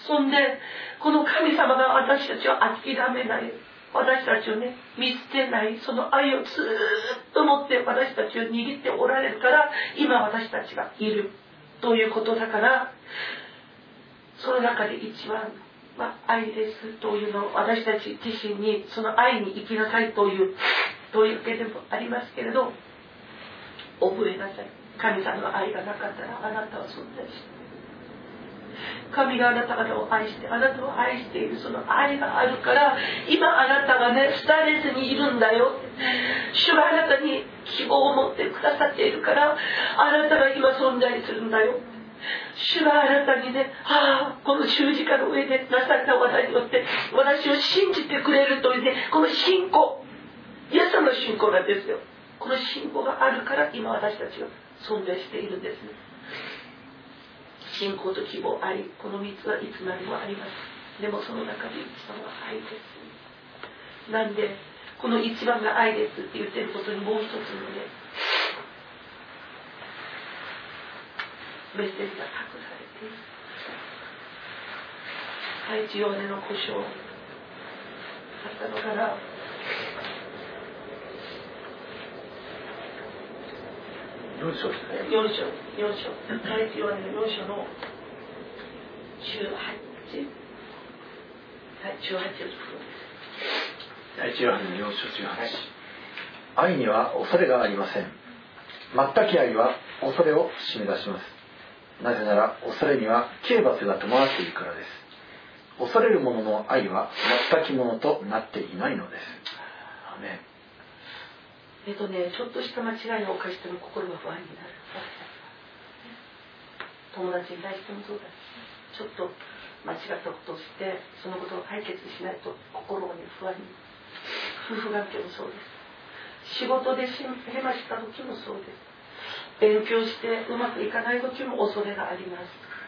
そんでこの神様が私たちを諦めない、私たちをね見捨てない、その愛をずっと持って私たちを握っておられるから、今私たちがいるということだから、その中で一番まあ、愛ですというのを私たち自身にその愛に生きなさいという問いかけでもありますけれど、覚えなさい。神様の愛がなかったらあなたは存在しない。神があなた方を愛してあなたを愛しているその愛があるから、今あなたがね廃れずにいるんだよ。主があなたに希望を持ってくださっているから、あなたが今存在するんだよ。主があなたにね、ああこの十字架の上でなされた技によって私を信じてくれるというね、この信仰、イエス様の信仰なんですよ。この信仰があるから今私たちは存在しているんですね。信仰と希望、愛、このみっつはいつまでもあります。でもその中で一番は愛です。なんでこの一番が愛ですって言ってることにもう一つのねメッセージが隠されている。第一ヨハネの故障あったのかな。 よん章ですね。 よん章、よん章、第一ヨハネのよん章のじゅうはち、はい、じゅうはち節です。 第一ヨハネのよん章じゅうはち、はい、愛には恐れがありません。全き愛は恐れを締め出します。なぜなら恐れには刑罰が伴っているからです。恐れる者の愛は全きものとなっていないのです。アメン。 えっとね、ちょっとした間違いを犯しても心が不安になる。友達に対してもそうだし、ちょっと間違ったことをしてそのことを解決しないと心が、ね、不安に。夫婦関係もそうです。仕事でヘマした時もそうです。勉強してうまくいかない時も恐れがあります。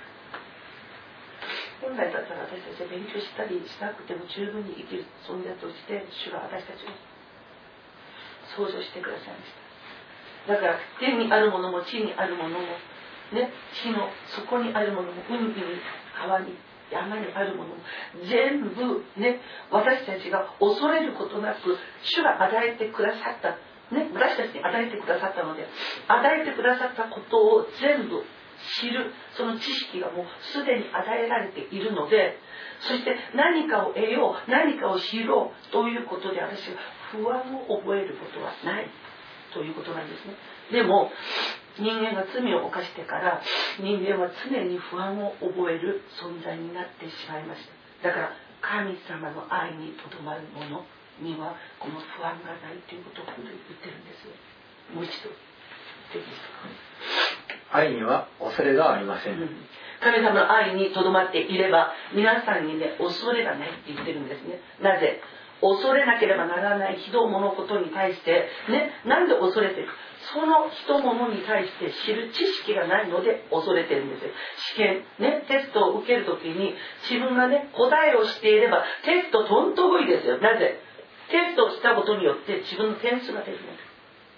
本来だったら私たちは勉強したりしなくても十分に生きる存在として主が私たちを創造してくださいました。だから天にあるものも地にあるものも、ね、地の底にあるものも海に川に山にあるものも全部、ね、私たちが恐れることなく主が与えてくださった、ね、私たちに与えてくださったので、与えてくださったことを全部知る、その知識がもうすでに与えられているので、そして何かを得よう、何かを知ろうということで私は不安を覚えることはないということなんですね。でも人間が罪を犯してから人間は常に不安を覚える存在になってしまいました。だから神様の愛にとどまる者にはこの不安がないということを言ってるんですよ。もう一度言っていいですか。 愛には恐れがありません、うん、 神様の愛にとどまっていれば皆さんにね恐れがないって言ってるんですね。なぜ恐れなければならない人物事に対してね、なんで恐れていく、その人物に対して知る知識がないので恐れてるんですよ。試験ね、テストを受けるときに自分がね答えをしていればテストとんとごいですよ。なぜテストをしたことによって自分の点数が出るのです。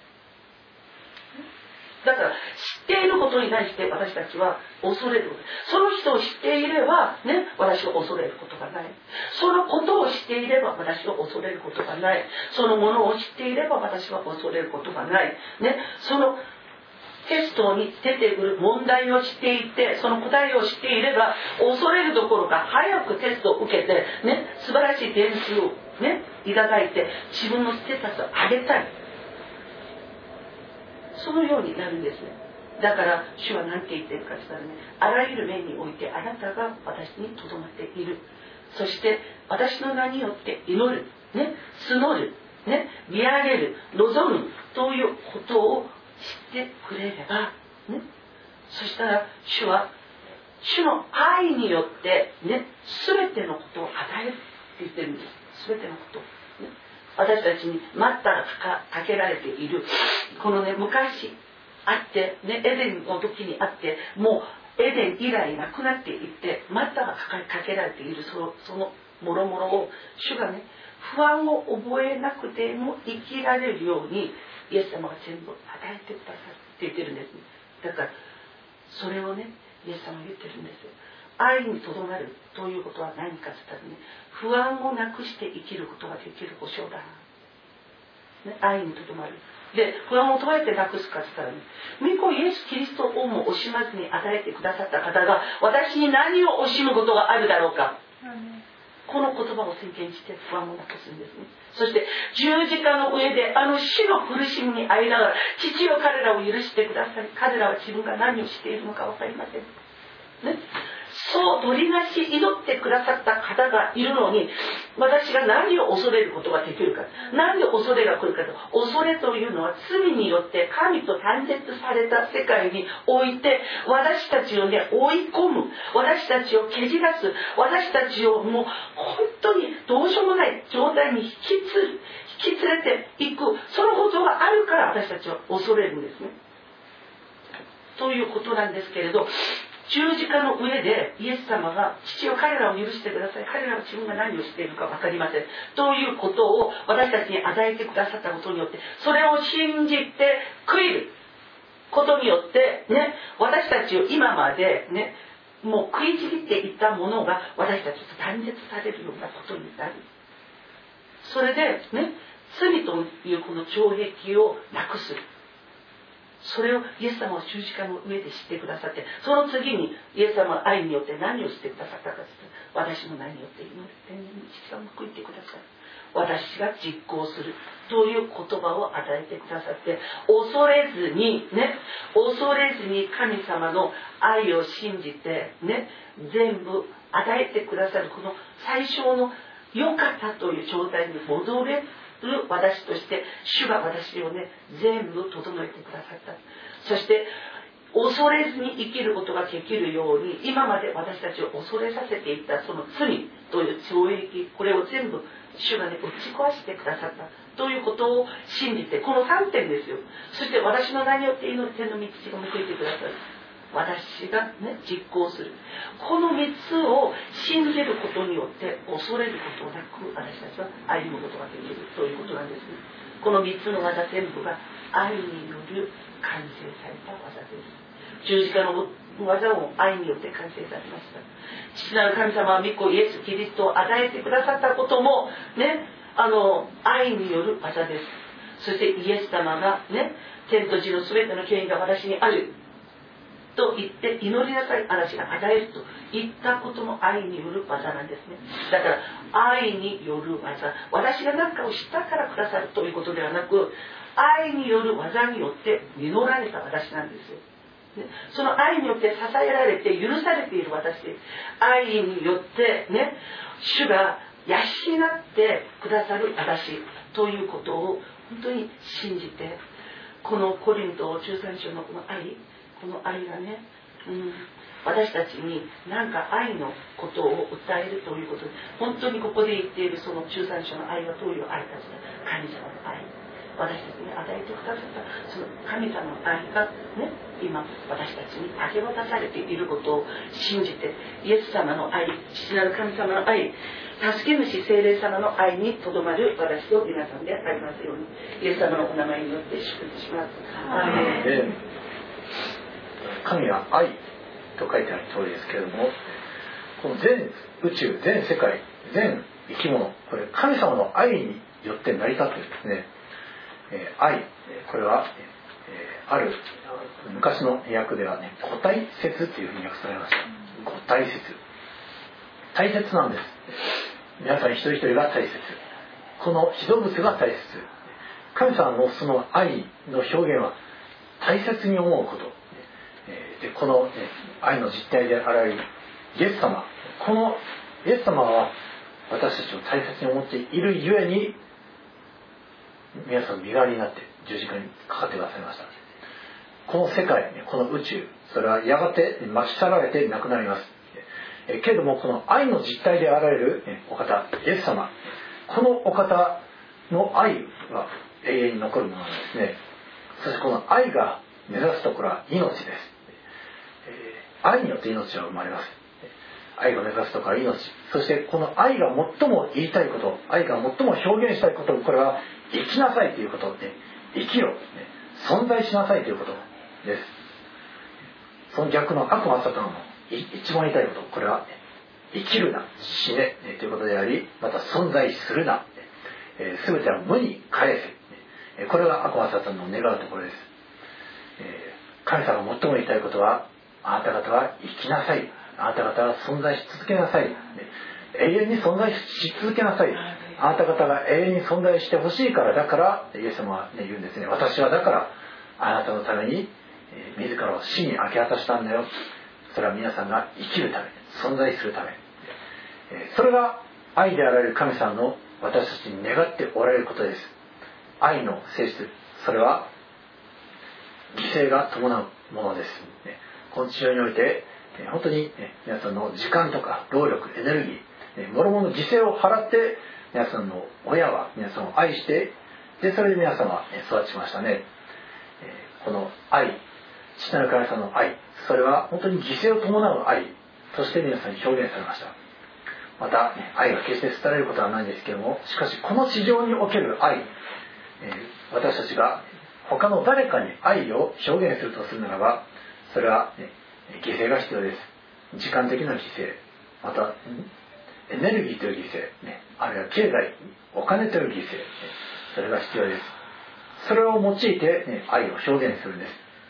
だから知っていることに対して私たちは恐れる。その人を知っていれば、ね、私は恐れることがない。そのことを知っていれば私は恐れることがない。そのものを知っていれば私は恐れることがない。ね、そのテストに出てくる問題を知っていて、その答えを知っていれば恐れるどころか早くテストを受けて、ね、素晴らしい点数を、ね、いただいて自分のステータスを上げたい。そのようになるんですね。だから主は何て言っているかと言ったらね、あらゆる面においてあなたが私にとどまっている。そして私の名によって祈る、ね、募る、ね、見上げる、望むということを知ってくれれば、ね、そしたら主は主の愛によってね、全てのことを与えるって言ってるんです。全てのこと、ね、私たちに待ったらかけられているこのね、昔あってね、エデンの時にあってもうエデン以来なくなっていって待ったがかけられているそのそのもろもろを主がね、不安を覚えなくても生きられるようにイエス様が全部与えてくださるって言ってるんですね。だからそれをね、イエス様が言ってるんです。愛にとどまるということは何かと言ったらね、不安をなくして生きることができる保証だ、ね、愛にとどまる。で、不安をどうやってなくすかと言ったらね、御子イエス・キリストをも惜しまずに与えてくださった方が私に何を惜しむことがあるだろうか、この言葉を宣言して不安をなくすんですね。そして十字架の上であの死の苦しみに遭いながら父よ彼らを許してください。彼らは自分が何をしているのか分かりません、ね、そう取りなし祈ってくださった方がいるのに私が何を恐れることができるか。なんで恐れが来るかと、恐れというのは罪によって神と断絶された世界において私たちをね追い込む、私たちを蹴散らす、私たちをもう本当にどうしようもない状態に引きつる引き連れていく、そのことがあるから私たちは恐れるんですね。ということなんですけれど、十字架の上でイエス様が父よ彼らを許してください、彼らは自分が何をしているか分かりませんということを私たちに与えてくださったことによって、それを信じて悔いることによってね、私たちを今までねもう食いちぎっていったものが私たちと断絶されるようなことになる。それでね、罪というこの障壁をなくす、 それをイエス様を十字架の上で知ってくださって、その次にイエス様の愛によって何をしてくださったかというと、私の名によって祈る天に道が報いてくださる、私が実行するという言葉を与えてくださって、恐れずにね、恐れずに神様の愛を信じてね、全部与えてくださる、この最小の良かったという状態に戻れる私として、主が私をね全部整えてくださった。そして恐れずに生きることができるように、今まで私たちを恐れさせていたその罪という懲役、これを全部主がね打ち壊してくださったということを信じて、このさんてんですよ。そして私の名によって祈る天の道が報いてくださる、私がね実行する、このみっつを信じることによって恐れることなく私たちは歩むことができるということなんですね。このみっつの技全部が愛による完成された技です。十字架の技を愛によって完成されました。父なる神様は御子イエス・キリストを与えてくださったこともね、あの愛による技です。そしてイエス様がね、天と地の全ての権威が私にあると言って祈りなさい、私が与えると言ったことも愛による技なんですね。だから愛による技、私が何かをしたからくださるということではなく、愛による技によって実られた私なんですよ。その愛によって支えられて許されている私です。愛によってね、主が養ってくださる私ということを本当に信じて、このコリントじゅうさん章のこの愛、この愛がね、うん、私たちに何か愛のことを訴えるということで、本当にここで言っているそのじゅうさん章の愛はどういう愛かというと、神様の愛、私たちに与えてくださったその神様の愛がね、今私たちに明け渡されていることを信じて、イエス様の愛、父なる神様の愛、助け主聖霊様の愛にとどまる私と皆さんでありますように、イエス様のお名前によって祝福します。アーメン。 神は愛と書いてある通りですけれども、この全宇宙、全世界、全生き物、これ神様の愛によって成り立っているんですね。えー、愛、これは、えー、ある昔の訳ではね、個体説っていうふうに訳されました。個体説、大切なんです。皆さん一人一人が大切、この被造物が大切。神様のその愛の表現は大切に思うことで、この愛の実態であられるイエス様、このイエス様は私たちを大切に思っているゆえに、皆さん身代わりになって十字架にかかってくださいました。この世界、この宇宙、それはやがて抹し去られてなくなります。けれどもこの愛の実態であられるお方、イエス様、このお方の愛は永遠に残るものなんですね。そしてこの愛が目指すところは命です。愛によって命は生まれます。愛が目指すところは命。そしてこの愛が最も言いたいこと、愛が最も表現したいこと、これは生きなさいということで、生きろ、存在しなさいということです。その逆の悪魔サタンの一番言いたいこと、これは生きるな、死ねということであり、また存在するな、すべては無に返せ、これが悪魔サタンの願うところです。神様が最も言いたいことは、あなた方は生きなさい、あなた方は存在し続けなさい、永遠に存在し続けなさい、あなた方が永遠に存在してほしいから、だからイエス様は、ね、言うんですね。私はだからあなたのために自らを死に明け渡したんだよ。それは皆さんが生きるため、存在するため、それが愛であられる神様の私たちに願っておられることです。愛の性質、それは犠牲が伴うものです。この地上において本当に皆さんの時間とか労力、エネルギー、諸々の犠牲を払って皆さんの親は皆さんを愛して、でそれで皆さんは育ちましたね。この愛、父なる神様の愛、それは本当に犠牲を伴う愛として皆さんに表現されました。また愛が決して伝えることはないんですけれども、しかしこの地上における愛、私たちが他の誰かに愛を表現するとするならば、それは、ね、犠牲が必要です。時間的な犠牲、またエネルギーという犠牲、ね、あるいは経済、お金という犠牲、ね、それが必要です。それを用いて、ね、愛を表現するんです。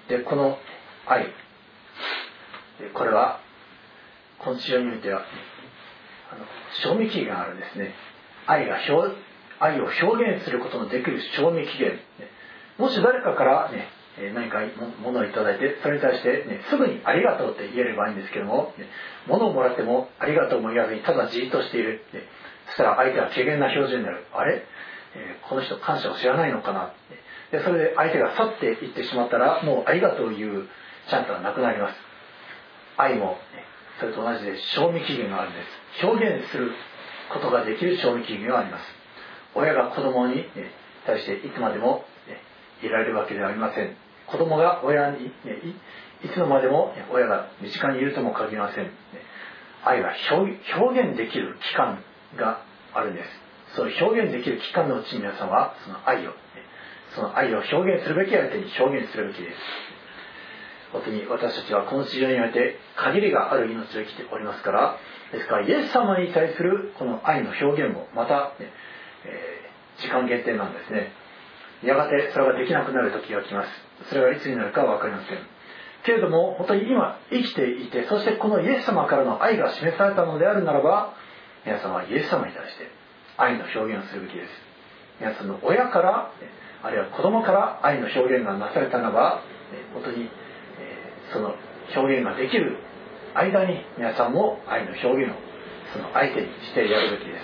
でこの愛、これはこの治療においてはあの賞味期限があるんですね。愛が表愛を表現することのできる賞味期限、もし誰かから、ね、何か物をいただいてそれに対して、ね、すぐにありがとうって言えればいいんですけども、ね、物をもらってもありがとうも言わずにただじっとしている、ね、そしたら相手は軽減な表情になる。あれ、えー、この人感謝を知らないのかな。でそれで相手が去っていってしまったらもうありがとうを言うチャンスはなくなります。愛も、ね、それと同じで賞味期限があるんです。表現することができる賞味期限があります。親が子供に、ね、対していつまでも、ね、いられるわけではありません。子供が親に、ね、い, いつまでも親が身近にいるとも限りません。愛は 表, 表現できる期間があるんです。その表現できる期間のうちに皆さんはその愛を、その愛を表現するべき相手に表現するべきです。本当に私たちはこの地上において限りがある命を生きておりますから、ですからイエス様に対するこの愛の表現もまた、ねえー、時間限定なんですね。やがてそれができなくなる時が来ます。それがいつになるかは分かりませんけれども、本当に今生きていて、そしてこのイエス様からの愛が示されたのであるならば、皆様はイエス様に対して愛の表現をするべきです。皆さんの親から、あるいは子供から愛の表現がなされたならば、本当にその表現ができる間に皆さんも愛の表現をその相手にしてやるべきです。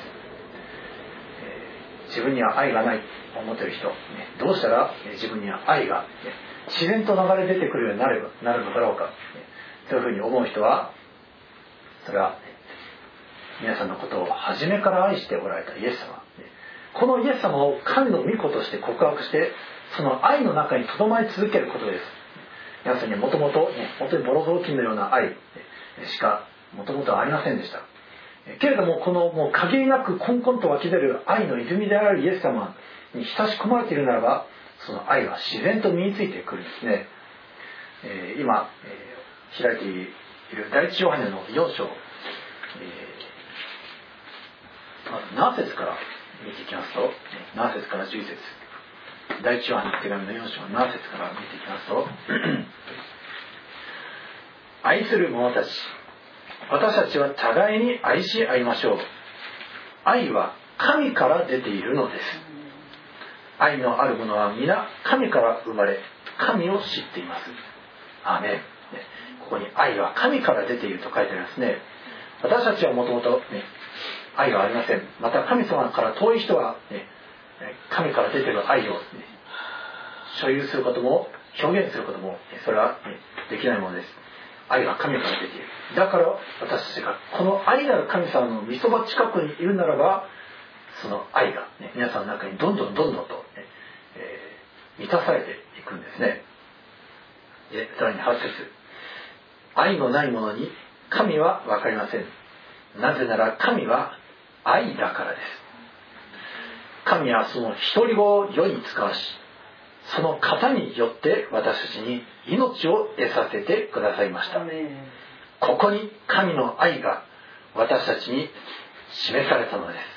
自分には愛がないと思っている人、どうしたら自分には愛が自然と流れ出てくるようになるのだろうか、そういうふうに思う人は、それは皆さんのことを初めから愛しておられたイエス様、このイエス様を神の御子として告白して、その愛の中にとどまり続けることです。皆さんにはもともと本当にボロ雑巾のような愛しかもともとありませんでした。けれどもこのもう限りなくこんこんと湧き出る愛の泉であるイエス様に親し込まれているならば、その愛は自然と身についてくるんですね。えー、今、えー、開いている第一ヨハネのよん章、えー、まずなな節から見ていきますと、なな節からじゅう節、第一ヨハネの手紙のよん章なな節から見ていきますと愛する者たち、私たちは互いに愛し合いましょう。愛は神から出ているのです。愛のある者は皆神から生まれ、神を知っています。アーメン。ここに愛は神から出ていると書いてありますね。私たちはもともと愛がありません。また神様から遠い人は、ね、神から出ている愛を、ね、所有することも表現することもそれは、ね、できないものです。愛は神から出ている。だから私たちがこの愛なる神様の御そば近くにいるならば、その愛が、ね、皆さんの中にどんどんどんどんと、ねえー、満たされていくんですね。でさらにはち節、愛のない者に神は分かりません。なぜなら神は愛だからです。神はその独り子を世に使わし、その方によって私たちに命を得させてくださいました。ここに神の愛が私たちに示されたのです。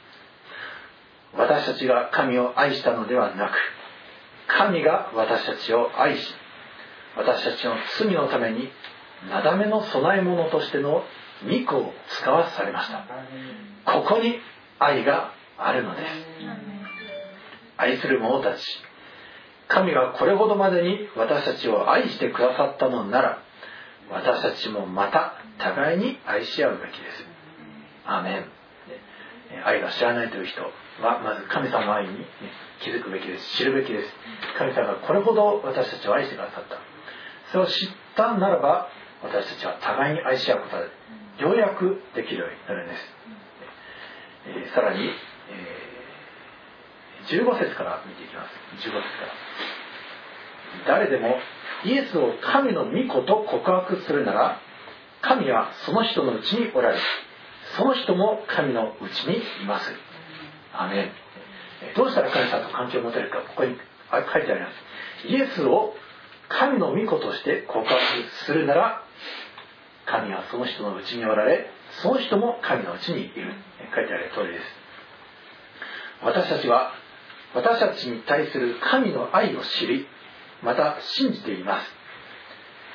私たちが神を愛したのではなく、神が私たちを愛し、私たちの罪のためになだめの供え物としての御子を使わされました。ここに愛があるのです。愛する者たち、神がこれほどまでに私たちを愛してくださったのなら、私たちもまた互いに愛し合うべきです。アーメン。愛が知らないという人はまず神様の愛に気づくべきです。知るべきです。神様がこれほど私たちを愛してくださった。それを知ったならば、私たちは互いに愛し合うことがようやくできるようになるんです。えー、さらに、えー、じゅうご節から見ていきます。じゅうご節から、誰でもイエスを神の御子と告白するなら、神はその人のうちにおられ、その人も神のうちにいます。アーメン。どうしたら神様と関係を持てるか、ここに書いてあります。イエスを神の御子として告白するなら、神はその人のうちにおられ、その人も神のうちにいる。書いてある通りです。私たちは私たちに対する神の愛を知り、また信じています。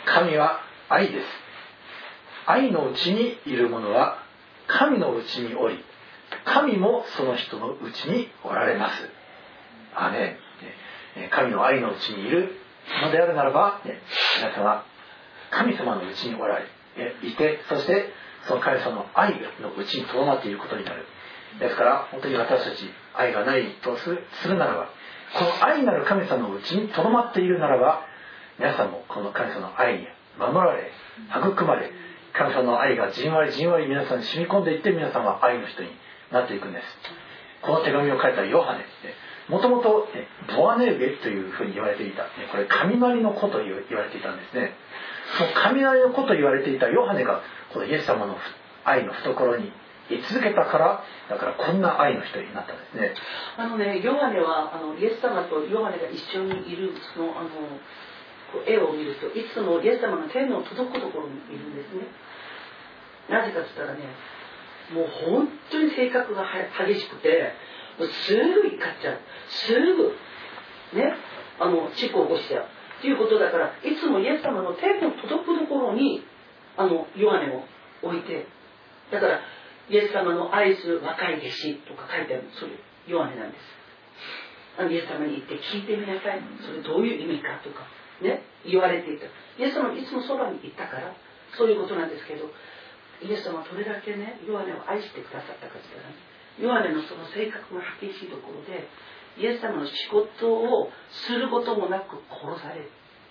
神は愛です。愛のうちにいる者は神のうちにおり、神もその人のうちにおられます。アーメン。神の愛のうちにいるのであるならば、皆様神様のうちにおられいて、そしてその神様の愛のうちにとどまっていることになる。ですから本当に私たち愛がないとする、するならば、この愛なる神様のうちにとどまっているならば、皆さんもこの神様の愛に守られ、育まれ、神様の愛がじんわりじんわり皆さんに染み込んでいって、皆さんは愛の人になっていくんです。この手紙を書いたヨハネ、もともとボアネウゲというふうに言われていた、これ雷の子と言われていたんですね。その雷の子と言われていたヨハネがこのイエス様の愛の懐に居続けたから、だからこんな愛の人になったんですね。 あのね、ヨハネはあのイエス様とヨハネが一緒にいるそのあの絵を見ると、いつもイエス様の手の届くところにいるんですね。なぜかと言ったらね、もう本当に性格が激しくて、もうすぐ怒っちゃう、すぐね、あの事故を起こしちゃうっていうことだから、いつもイエス様の手の届くところにあのヨハネを置いて、だからイエス様の愛する若い弟子とか書いてある、それヨハネなんです。あのイエス様に言って聞いてみなさい、それどういう意味かとかね、言われていた。イエス様いつもそばにいたからそういうことなんですけど、イエス様はどれだけねヨハネを愛してくださったかというとね、ヨハネのその性格が激しいところで、イエス様の仕事をすることもなく殺される。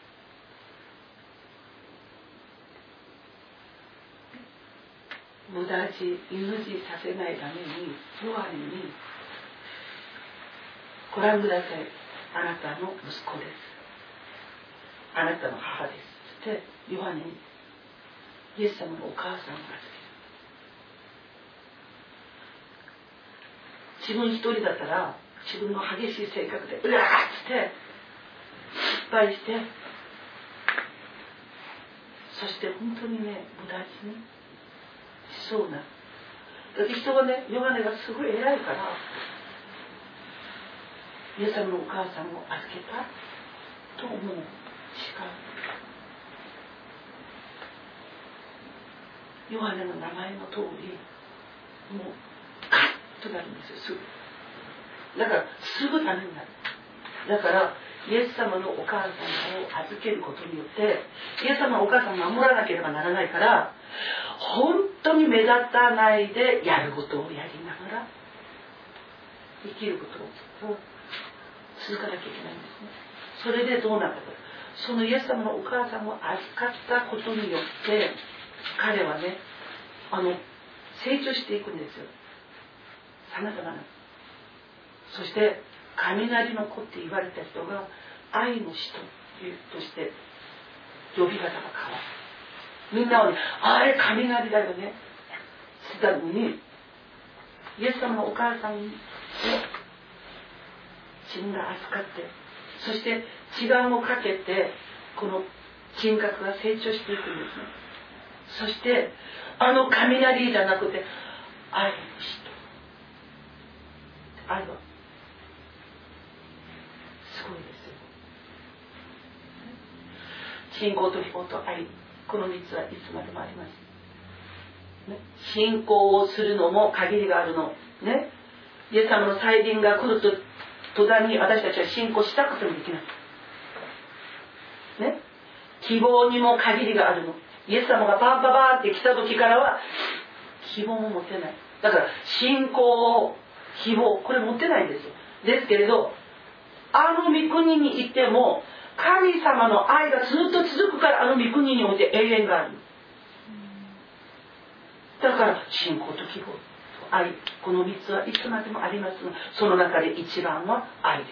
無駄死、犬死させないためにヨハネに、ご覧ください、あなたの息子です、あなたの母ですってヨハネにイエス様のお母さんが預ける。自分一人だったら自分の激しい性格でうわーって失敗して、そして本当にね無駄死にしそうな。だって人がね、ヨハネがすごい偉いからイエス様のお母さんを預けたと思う。違う。ヨハネの名前の通り、もうカッとなるんですよ、すぐ。だからすぐダメになる。だからイエス様のお母さんを預けることによって、イエス様のお母さんを守らなければならないから、本当に目立たないでやることをやりながら生きることを続かなきゃいけないんですね。それでどうなったか、そのイエス様のお母さんを預かったことによって彼はね、あの成長していくんですよ、さまざまな。そして雷の子って言われた人が愛の使徒として呼び方が変わる。みんなはね、あれ雷だよねしてたのに、イエス様のお母さんに自分が預かって、そして時間をかけてこの人格が成長していくんですね。そしてあの雷じゃなくて愛の使徒、愛はすごいですよ。信仰と希望と愛、このみっつはいつまでもあります、ね、信仰をするのも限りがあるの、ね、イエス様の再臨が来ると途端に私たちは信仰したくてもできない、ね、希望にも限りがあるの。イエス様がパンパパンって来た時からは希望も持てない。だから信仰、希望、これ持てないんですよ。ですけれど、あの御国にいても神様の愛がずっと続くから、あの御国において永遠がある。だから信仰と希望と愛、このみっつはいつまでもありますが、その中で一番は愛です、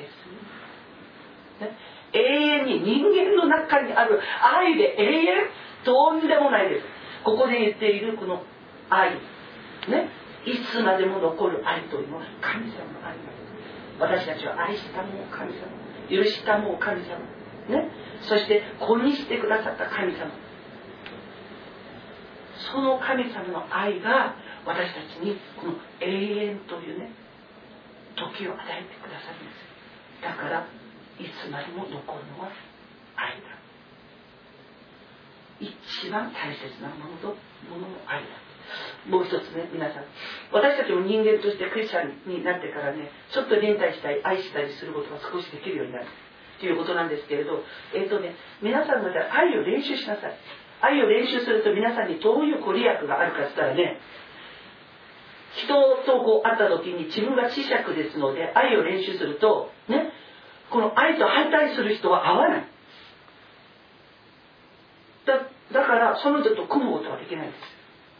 ね、永遠に人間の中にある愛で永遠、とんでもないです。ここで言っているこの愛、ね、いつまでも残る愛というのは神様の愛です。私たちは愛したもう神様、許したもう神様、ね、そして子にしてくださった神様、その神様の愛が私たちにこの永遠というね時を与えてくださるんです。だからいつまでも残るのは愛だ。 一番大切なものとものの愛だ。もう一つね、皆さん、私たちも人間としてクリスチャンになってからね、ちょっと連帯したり愛したりすることが少しできるようになるということなんですけれど、えっとね、皆さんの愛を練習しなさい。愛を練習すると皆さんにどういうご利益があるかって言ったらね、人とこう会った時に自分が磁石ですので、愛を練習するとね、この愛と反対する人は合わない。だ, だからその人と組むことはできないんです。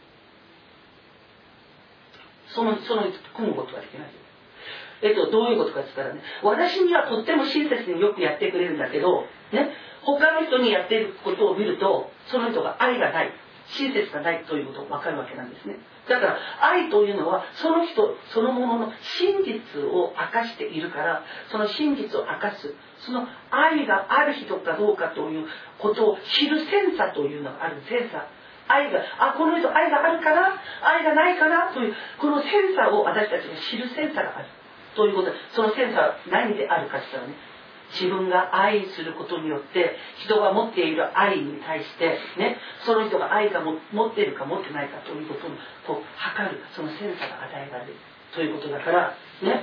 そのその人と組むことはできない。えっとどういうことかって言ったらね、私にはとっても親切によくやってくれるんだけどね、他の人にやっていることを見ると、その人が愛がない、親切がないということが分かるわけなんですね。だから愛というのはその人そのものの真実を明かしているから、その真実を明かす、その愛がある人かどうかということを知るセンサというのがある。センサ、愛が、あ、この人愛があるかな、愛がないかなというこのセンサを私たちが知るセンサがあるということで、そのセンサは何であるかといったらね、自分が愛することによって人が持っている愛に対してね、その人が愛がも持っているか持ってないかということをこう測る、そのセンサが与えられるということだからね、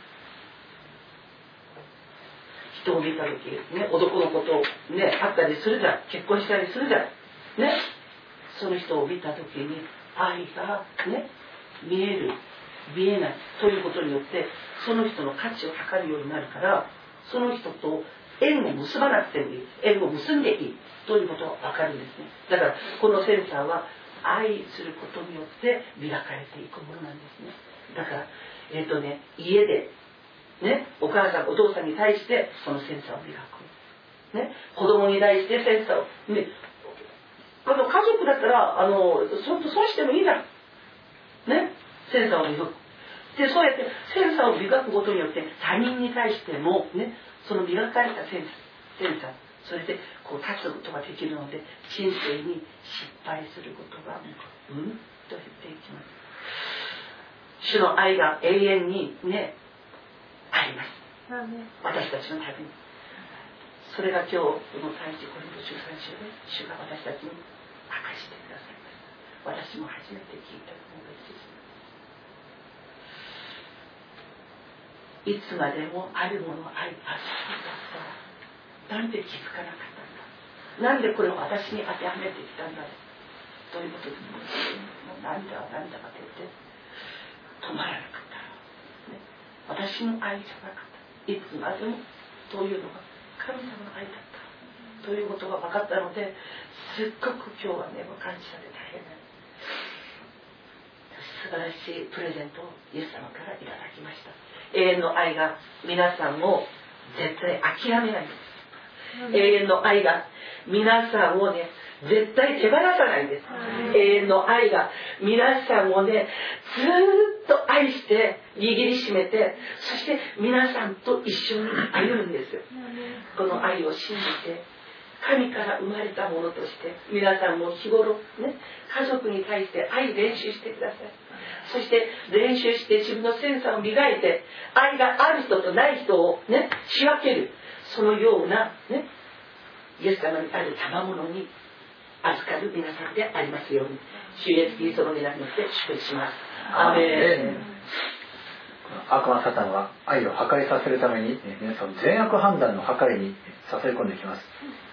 人を見た時ね、男の子とね会ったりするじゃん、結婚したりするじゃんね、その人を見た時に愛がね見える見えないということによって、その人の価値を測るようになるから、その人と縁を結ばなくてもいい、縁を結んでいいということが分かるんですね。だからこのセンサーは愛することによって磨かれていくものなんですね。だからえっとね、家でね、お母さんお父さんに対してそのセンサーを磨く、ね、子供に対してセンサーを、ね、あの家族だったらあの そ, そうしてもいいじゃんね、センサーを磨く。でそうやってセンサーを磨くことによって他人に対してもね、その磨かれたセンサー、センサーそれでこう立つことができるので、人生に失敗することがうんと減っていきます。主の愛が永遠にねあります。私たちのために。それが今日この第一コリントじゅうさん章で主が私たちに明かしてくださいました。私も初めて聞いたものです。いつまでもあるもの愛があったら、なんで気づかなかったんだ、なんでこれを私に当てはめてきたんだということで、なんだなんだかと言って止まらなかった、ね、私の愛じゃなかった、いつまでもというのが神様の愛だったということが分かったので、すっごく今日はね感謝で大変なんです。素晴らしいプレゼントをイエス様からいただきました。永遠の愛が皆さんを絶対諦めないんです。永遠の愛が皆さんをね絶対手放さないんです。永遠の愛が皆さんをねずーっと愛して握りしめて、そして皆さんと一緒に歩むんですよ。この愛を信じて神から生まれたものとして皆さんも日頃ね家族に対して愛練習してください。そして練習して自分のセンサーを磨いて、愛がある人とない人をね仕分ける、そのようなねイエス様にある賜物に預かる皆さんでありますように、主イエスキリストの皆によって祝福します。アーメン。 悪魔サタンは愛を破壊させるために皆さん善悪判断の計りに誘い込んできます。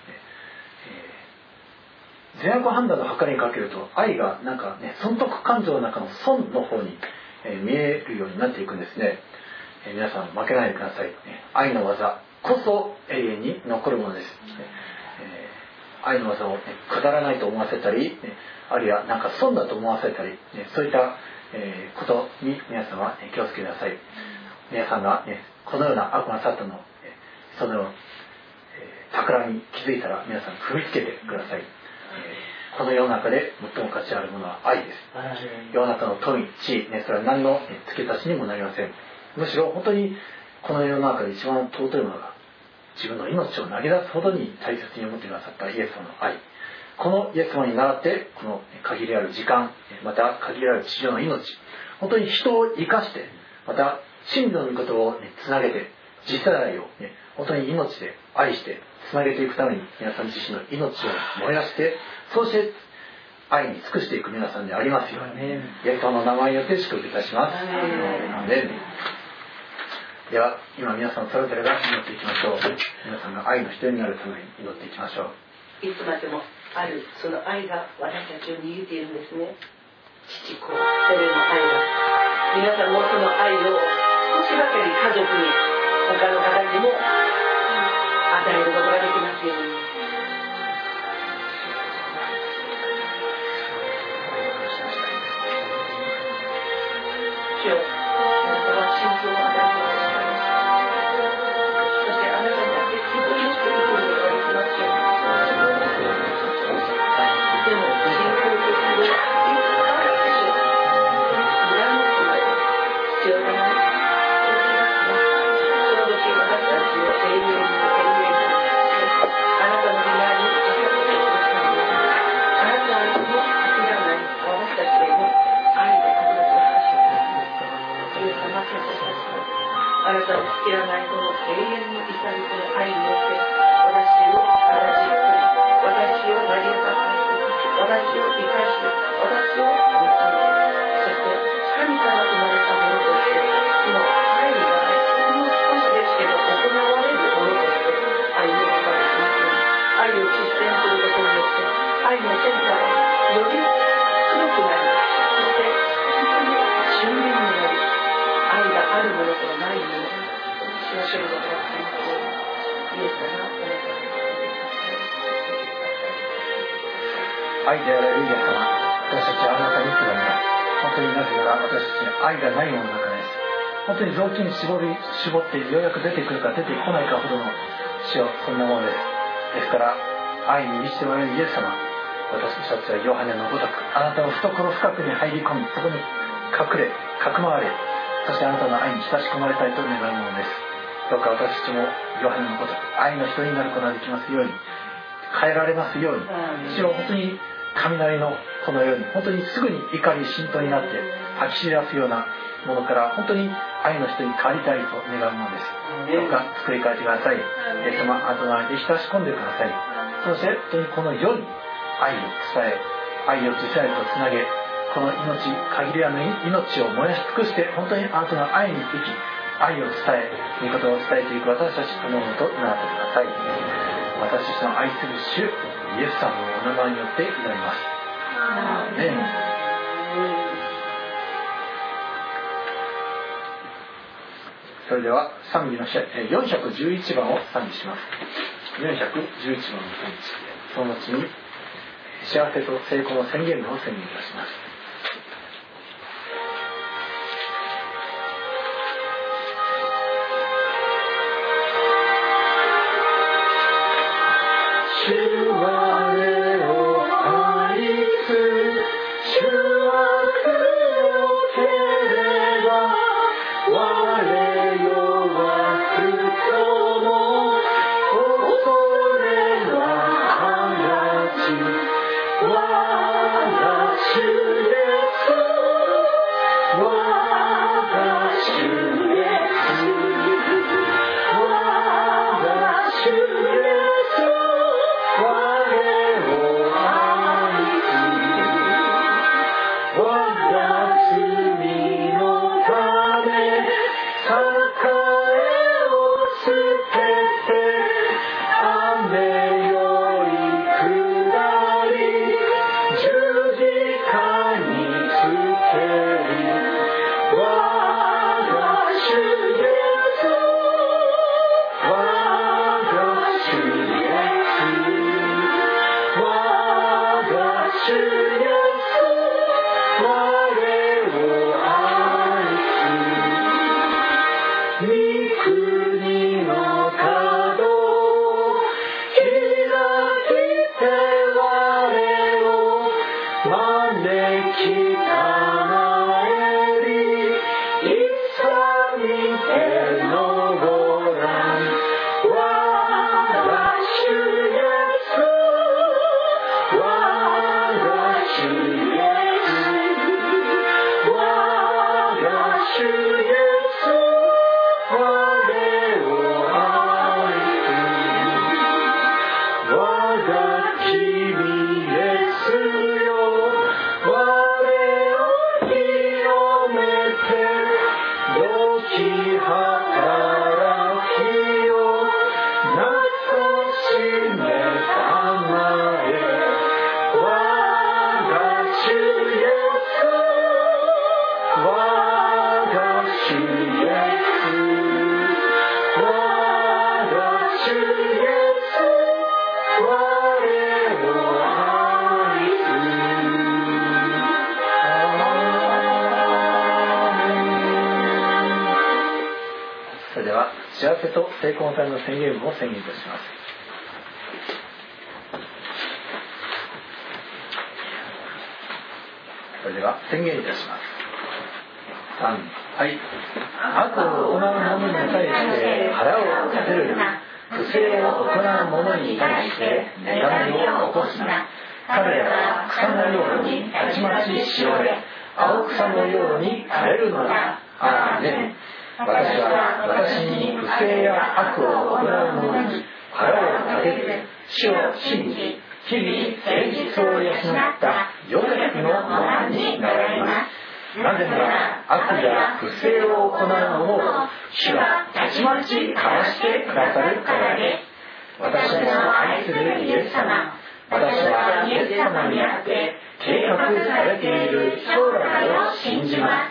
善悪判断の計りにかけると、愛がなんかね損得感情の中の損の方に、えー、見えるようになっていくんですね。えー、皆さん負けないでください。愛の技こそ永遠に残るものです。えー、愛の技を、ね、くだらないと思わせたり、ね、あるいはなんか損だと思わせたり、ね、そういった、えー、ことに皆さんは、ね、気をつけてください。皆さんが、ね、このような悪魔サタンの、えー、その、えー、企みに気づいたら皆さん踏みつけてください。この世の中で最も価値あるものは愛です。世の中の富、地位、ね、それは何の付け足しにもなりません。むしろ本当にこの世の中で一番尊いものが、自分の命を投げ出すほどに大切に思ってくださったイエス様の愛。このイエス様に倣って、この限りある時間、また限りある地上の命、本当に人を生かして、また真理の御事を、ね、つなげて、次世代を、ね、本当に命で愛してつなげていくために、皆さん自身の命を燃やしてそうして愛に尽くしていく皆さんでありますように、イエス様の名前によって祝福いたします。アーメン。では今皆さんそれぞれが祈っていきましょう。皆さんが愛の人になるために祈っていきましょう。 いつまでもあるその愛が私たちを握っているんですね。父子聖霊の愛が、皆さんもその愛を少しばかり家族に他の方にも与えることができますように。主よ、あなたは心臓を与えてください。そしてあなたにだけ希望をしていくことができますように。でも信仰と希望はいつからでしょう。裏のこと必要がない。その時私たちを永遠に永遠にあなたの御前に捧げてください。あなたの諦めない私たちへの愛であることを発信イエス様、私たちはあなたの尽きらないこの永遠に至るこの愛によって私を正しく私を成り立たせ私を生かして私を用いて、そして神から生まれたものとしてその愛がほんの少しですけど行われるものとして愛を生かしますように、愛を実践することによって愛の天下がより強くなり、そして本当に俊敏になり、愛があるものとないものが知らせることができますように、イエス様がお願いします。 愛であられるイエス様、私たちはあなたにすがります。本当になぜなら私たちに愛がないものだからです。本当に雑巾絞り絞ってようやく出てくるか出てこないかほどの死をそんなものです。ですから愛に満ちておられるイエス様、私たちはヨハネのごとくあなたの懐深くに入り込み、そこに隠れかくまわれ、そしてあなたの愛に親しくまれたいと願うものです。どうか私たちもヨハネのごとく愛の人になることができますように、変えられますように、主は本当に雷のこのように本当にすぐに怒り浸透になって吐き散らすようなものから本当に愛の人に変わりたいと願うものです。どうか作り変えてください。イエス様、あなたの愛で親し込んでください。そして本当にこの世に愛を伝え、愛を実際とつなげ、この命限りある命を燃やし尽くして本当にあなたの愛に生き、愛を伝え、御言葉を伝えていく私たちとのものとなってください。私たちの愛する主イエス様のお名前によって祈ります。アーメン。それでは賛美のよんひゃくじゅういちばんを賛美します。よんひゃくじゅういちばんの賛美、その後に幸せと成功の宣言を宣言いたします。 主は我を愛す、主は強ければ我弱くとも恐れはあらじ、我が主イエス、我が主イエス、我が主イエス、我を愛す、我が罪のため栄を捨てて雨より下り十字架につけり、我が主イエス、我が主イエス、我が主イエス、我を愛す、御国の門を開いて我を招きたまえり、いさ見てのごらん、我が主イエス、我が主イエス、我が主イエス、我を愛す、我が君イエ幸せと成功のための宣言文を宣言いたします。それでは宣言いたします。さん、はい。悪を行う者に対して腹を立てるな。不正を行う者に対して妬みを起こすな。彼らは草のようにたちまちしおれ、青草のように枯れるのだ。アーメン。私は私に不正や悪を行う者に腹を立てず、主を信じ、日々誠実を養ったヨセフの模範になられます。なぜなら悪や不正を行う者を主はたちまちかわしてくださるからです。私の愛するイエス様、私はイエス様にあって計画されている将来を信じます。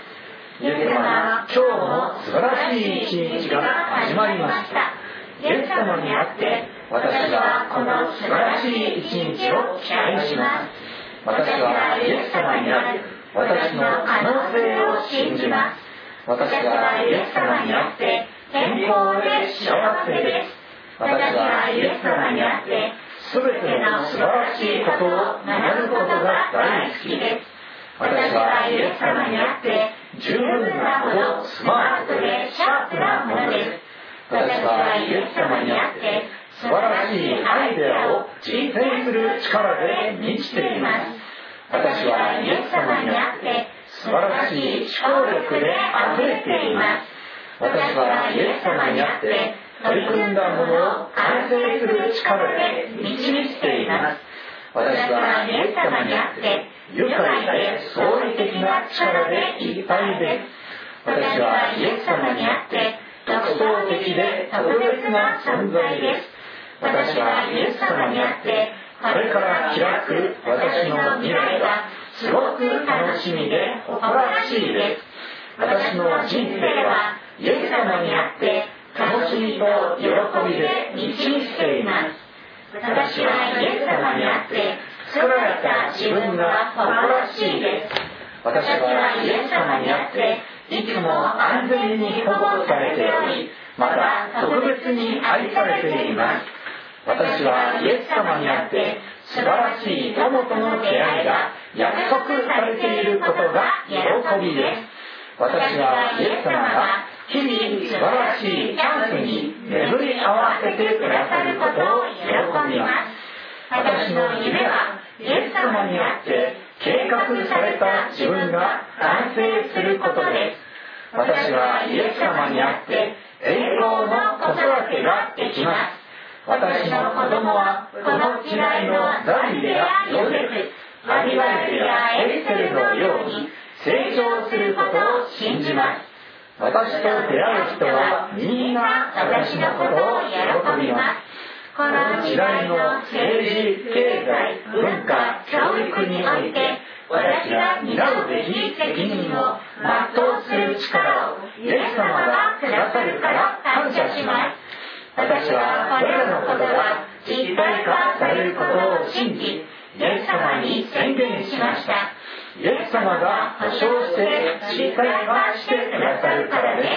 イエス様は今日も素晴らしい一日が始まりました。イエス様にあって私はこの素晴らしい一日を期待します。私はイエス様にあって私の可能性を信じます。私はイエス様にあって健康で幸せです。私はイエス様にあって全ての素晴らしいことを学ぶことが大好きです。私はイエス様にあって十分なほどスマートでシャープなものです。私はイエス様にあって素晴らしいアイデアを実践する力で満ちています。私はイエス様にあって素晴らしい思考力であふれています。私はイエス様にあって取り組んだものを完成する力で満ち満ちています。私はイエス様にあって愉快で創意的な力でいっぱいです。私はイエス様にあって独創的で特別な存在です。私はイエス様にあってこれから開く私の未来がすごく楽しみで誇らしいです。私の人生はイエス様にあって楽しみと喜びで満ち満ちています。私はイエス様にあって作られた自分が誇らしいです。私はイエス様にあっていつも安全に保護されており、また特別に愛されています。私はイエス様にあって素晴らしい友との出会いが約束されていることが喜びです。私はイエス様が日々素晴らしいチャンスに巡り合わせてくださることを喜びます。私の夢はイエス様にあって計画された自分が完成することです。私はイエス様にあって栄光の子育てができます。私の子供はこの時代のダビデやヨセフ、アビガイルやエリセルのように成長することを信じます。私と出会う人はみんな私のことを喜びます。この時代の政治、経済、文化、教育において私が担うべき責任を全うする力をイエス様がくださるから感謝します。私はこれらのことが実体化されることを信じ、イエス様に宣言しました。イエス様が保証して実体化してくださるからです。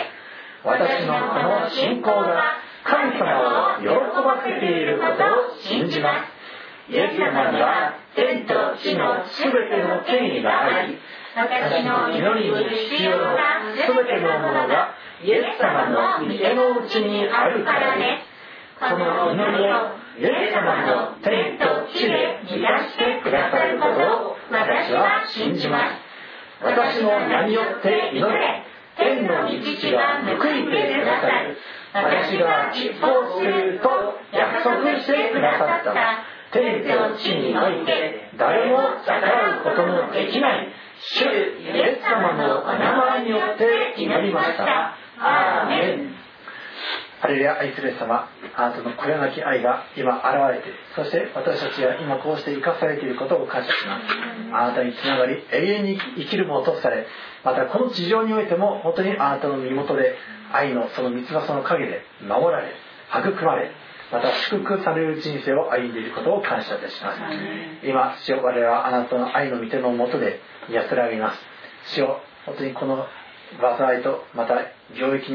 私のこの信仰が神様を喜ばせていることを信じます。イエス様には天と地のすべての権威があり、私の祈りに必要なすべてのものがイエス様の御手の内にあるからです。この祈りをイエス様の天と地で満たしてくださることを私は信じます。私の名によって祈れ、天の御父が報いてくださる。私が実行すると約束してくださった天と地において誰も逆らうことのできない主イエス様のお名前によって祈りました。アーメン。ハレルヤ。愛するイエス様、あなたのこよなき愛が今現れて、そして私たちが今こうして生かされていることを感謝します。あなたにつながり永遠に生きるものとされ、またこの地上においても本当にあなたの身元で愛のその三つ葉その陰で守られ、育まれ、また祝福される人生を歩んでいることを感謝いたします。今、主よ、我々はあなたの愛の御手の下で安らぎます。主よ、本当にこの災いとまた病気に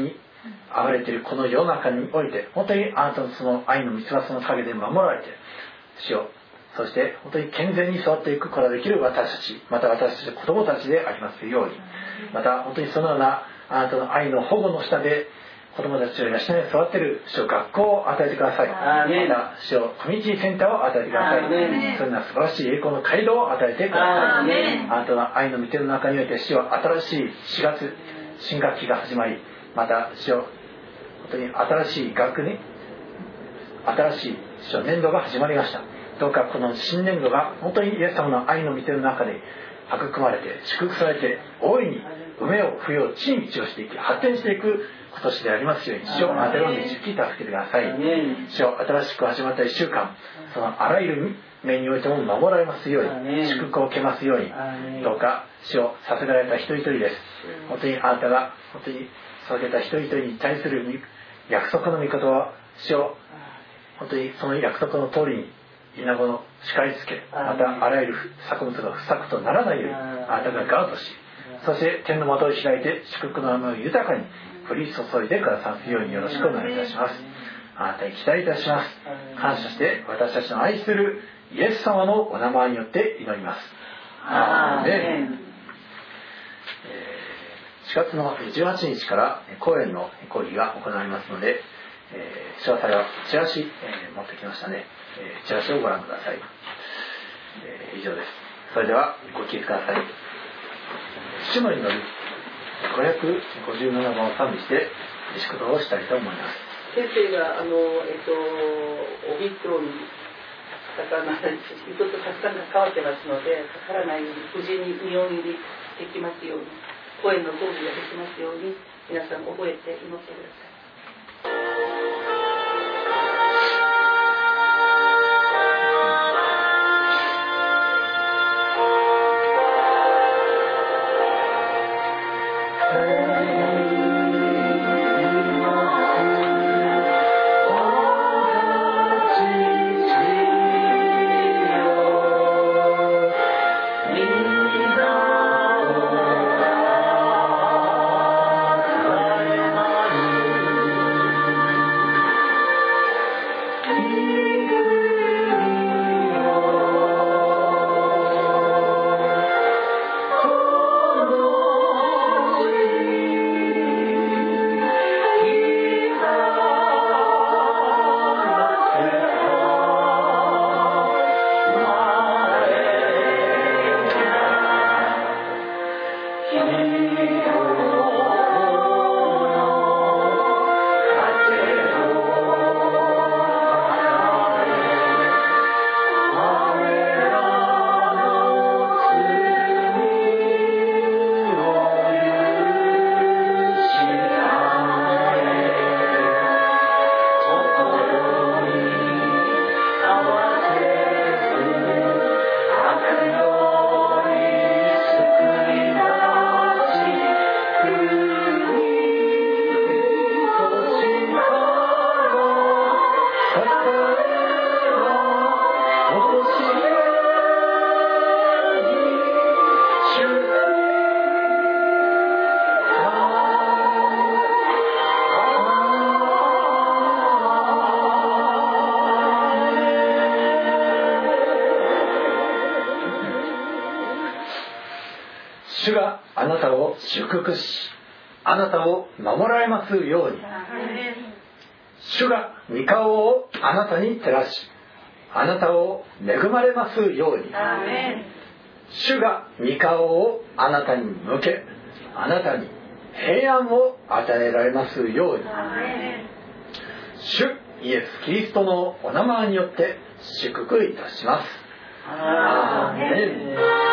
暴れているこの世の中において本当にあなたのその愛の御業その陰で守られて、主よ、そして本当に健全に育っていくことができる私たち、また私たちの子供たちでありますように、また本当にそのようなあなたの愛の保護の下で子供たちを養い育てる主よ、学校を与えてください。また主よ、コミュニティセンターを与えてください。そのような素晴らしい栄光の街道を与えてください。あなたの愛の御手の中において主よ、新しいしがつ新学期が始まり、また主よ、本当に新しい学年、新しい主よ、年度が始まりました。どうかこの新年度が本当にイエス様の愛の御手の中で育まれて祝福されて、大いに梅を冬を地に地をしていき発展していく今年でありますように、主をあなたの導き助けてください。主を新しく始まったいっしゅうかん、そのあらゆる面においても守られますように、祝福を受けますように、どうか主をさせられた一人一人です。本当にあなたが本当に授けた一人一人に対する約束の御言葉、主を本当にその約束の通りにイナゴの叱りつけ、またあらゆる作物が不作とならないようにあなたがガードし、そして天の窓を開いて祝福の雨を豊かに降り注いでくださるようによろしくお願いいたします。あなたに期待いたします。感謝して私たちの愛するイエス様のお名前によって祈ります。アーメン。しがつのじゅうはちにちから講演の講義が行われますので、えー、詳細はチラシ、えー、持ってきましたね、えー、チラシをご覧ください。えー、以上です。それではご聞きください。主の祈りごひゃくごじゅうななばんを賛美して祝祷をしたいと思います。 先生があの、えっと、おびっとにかからない、糸とたくさんが変わってますので、かからないように無事に身を入りできますように、声の講義ができますように、皆さん覚えて祈ってください。 主があなたを祝福し、あなたを守られますように。主が御顔をあなたに照らし、あなたを恵まれますように。主が御顔をあなたに向け、あなたに平安を与えられますように。主イエス・キリストのお名前によって祝福いたします。アーメン。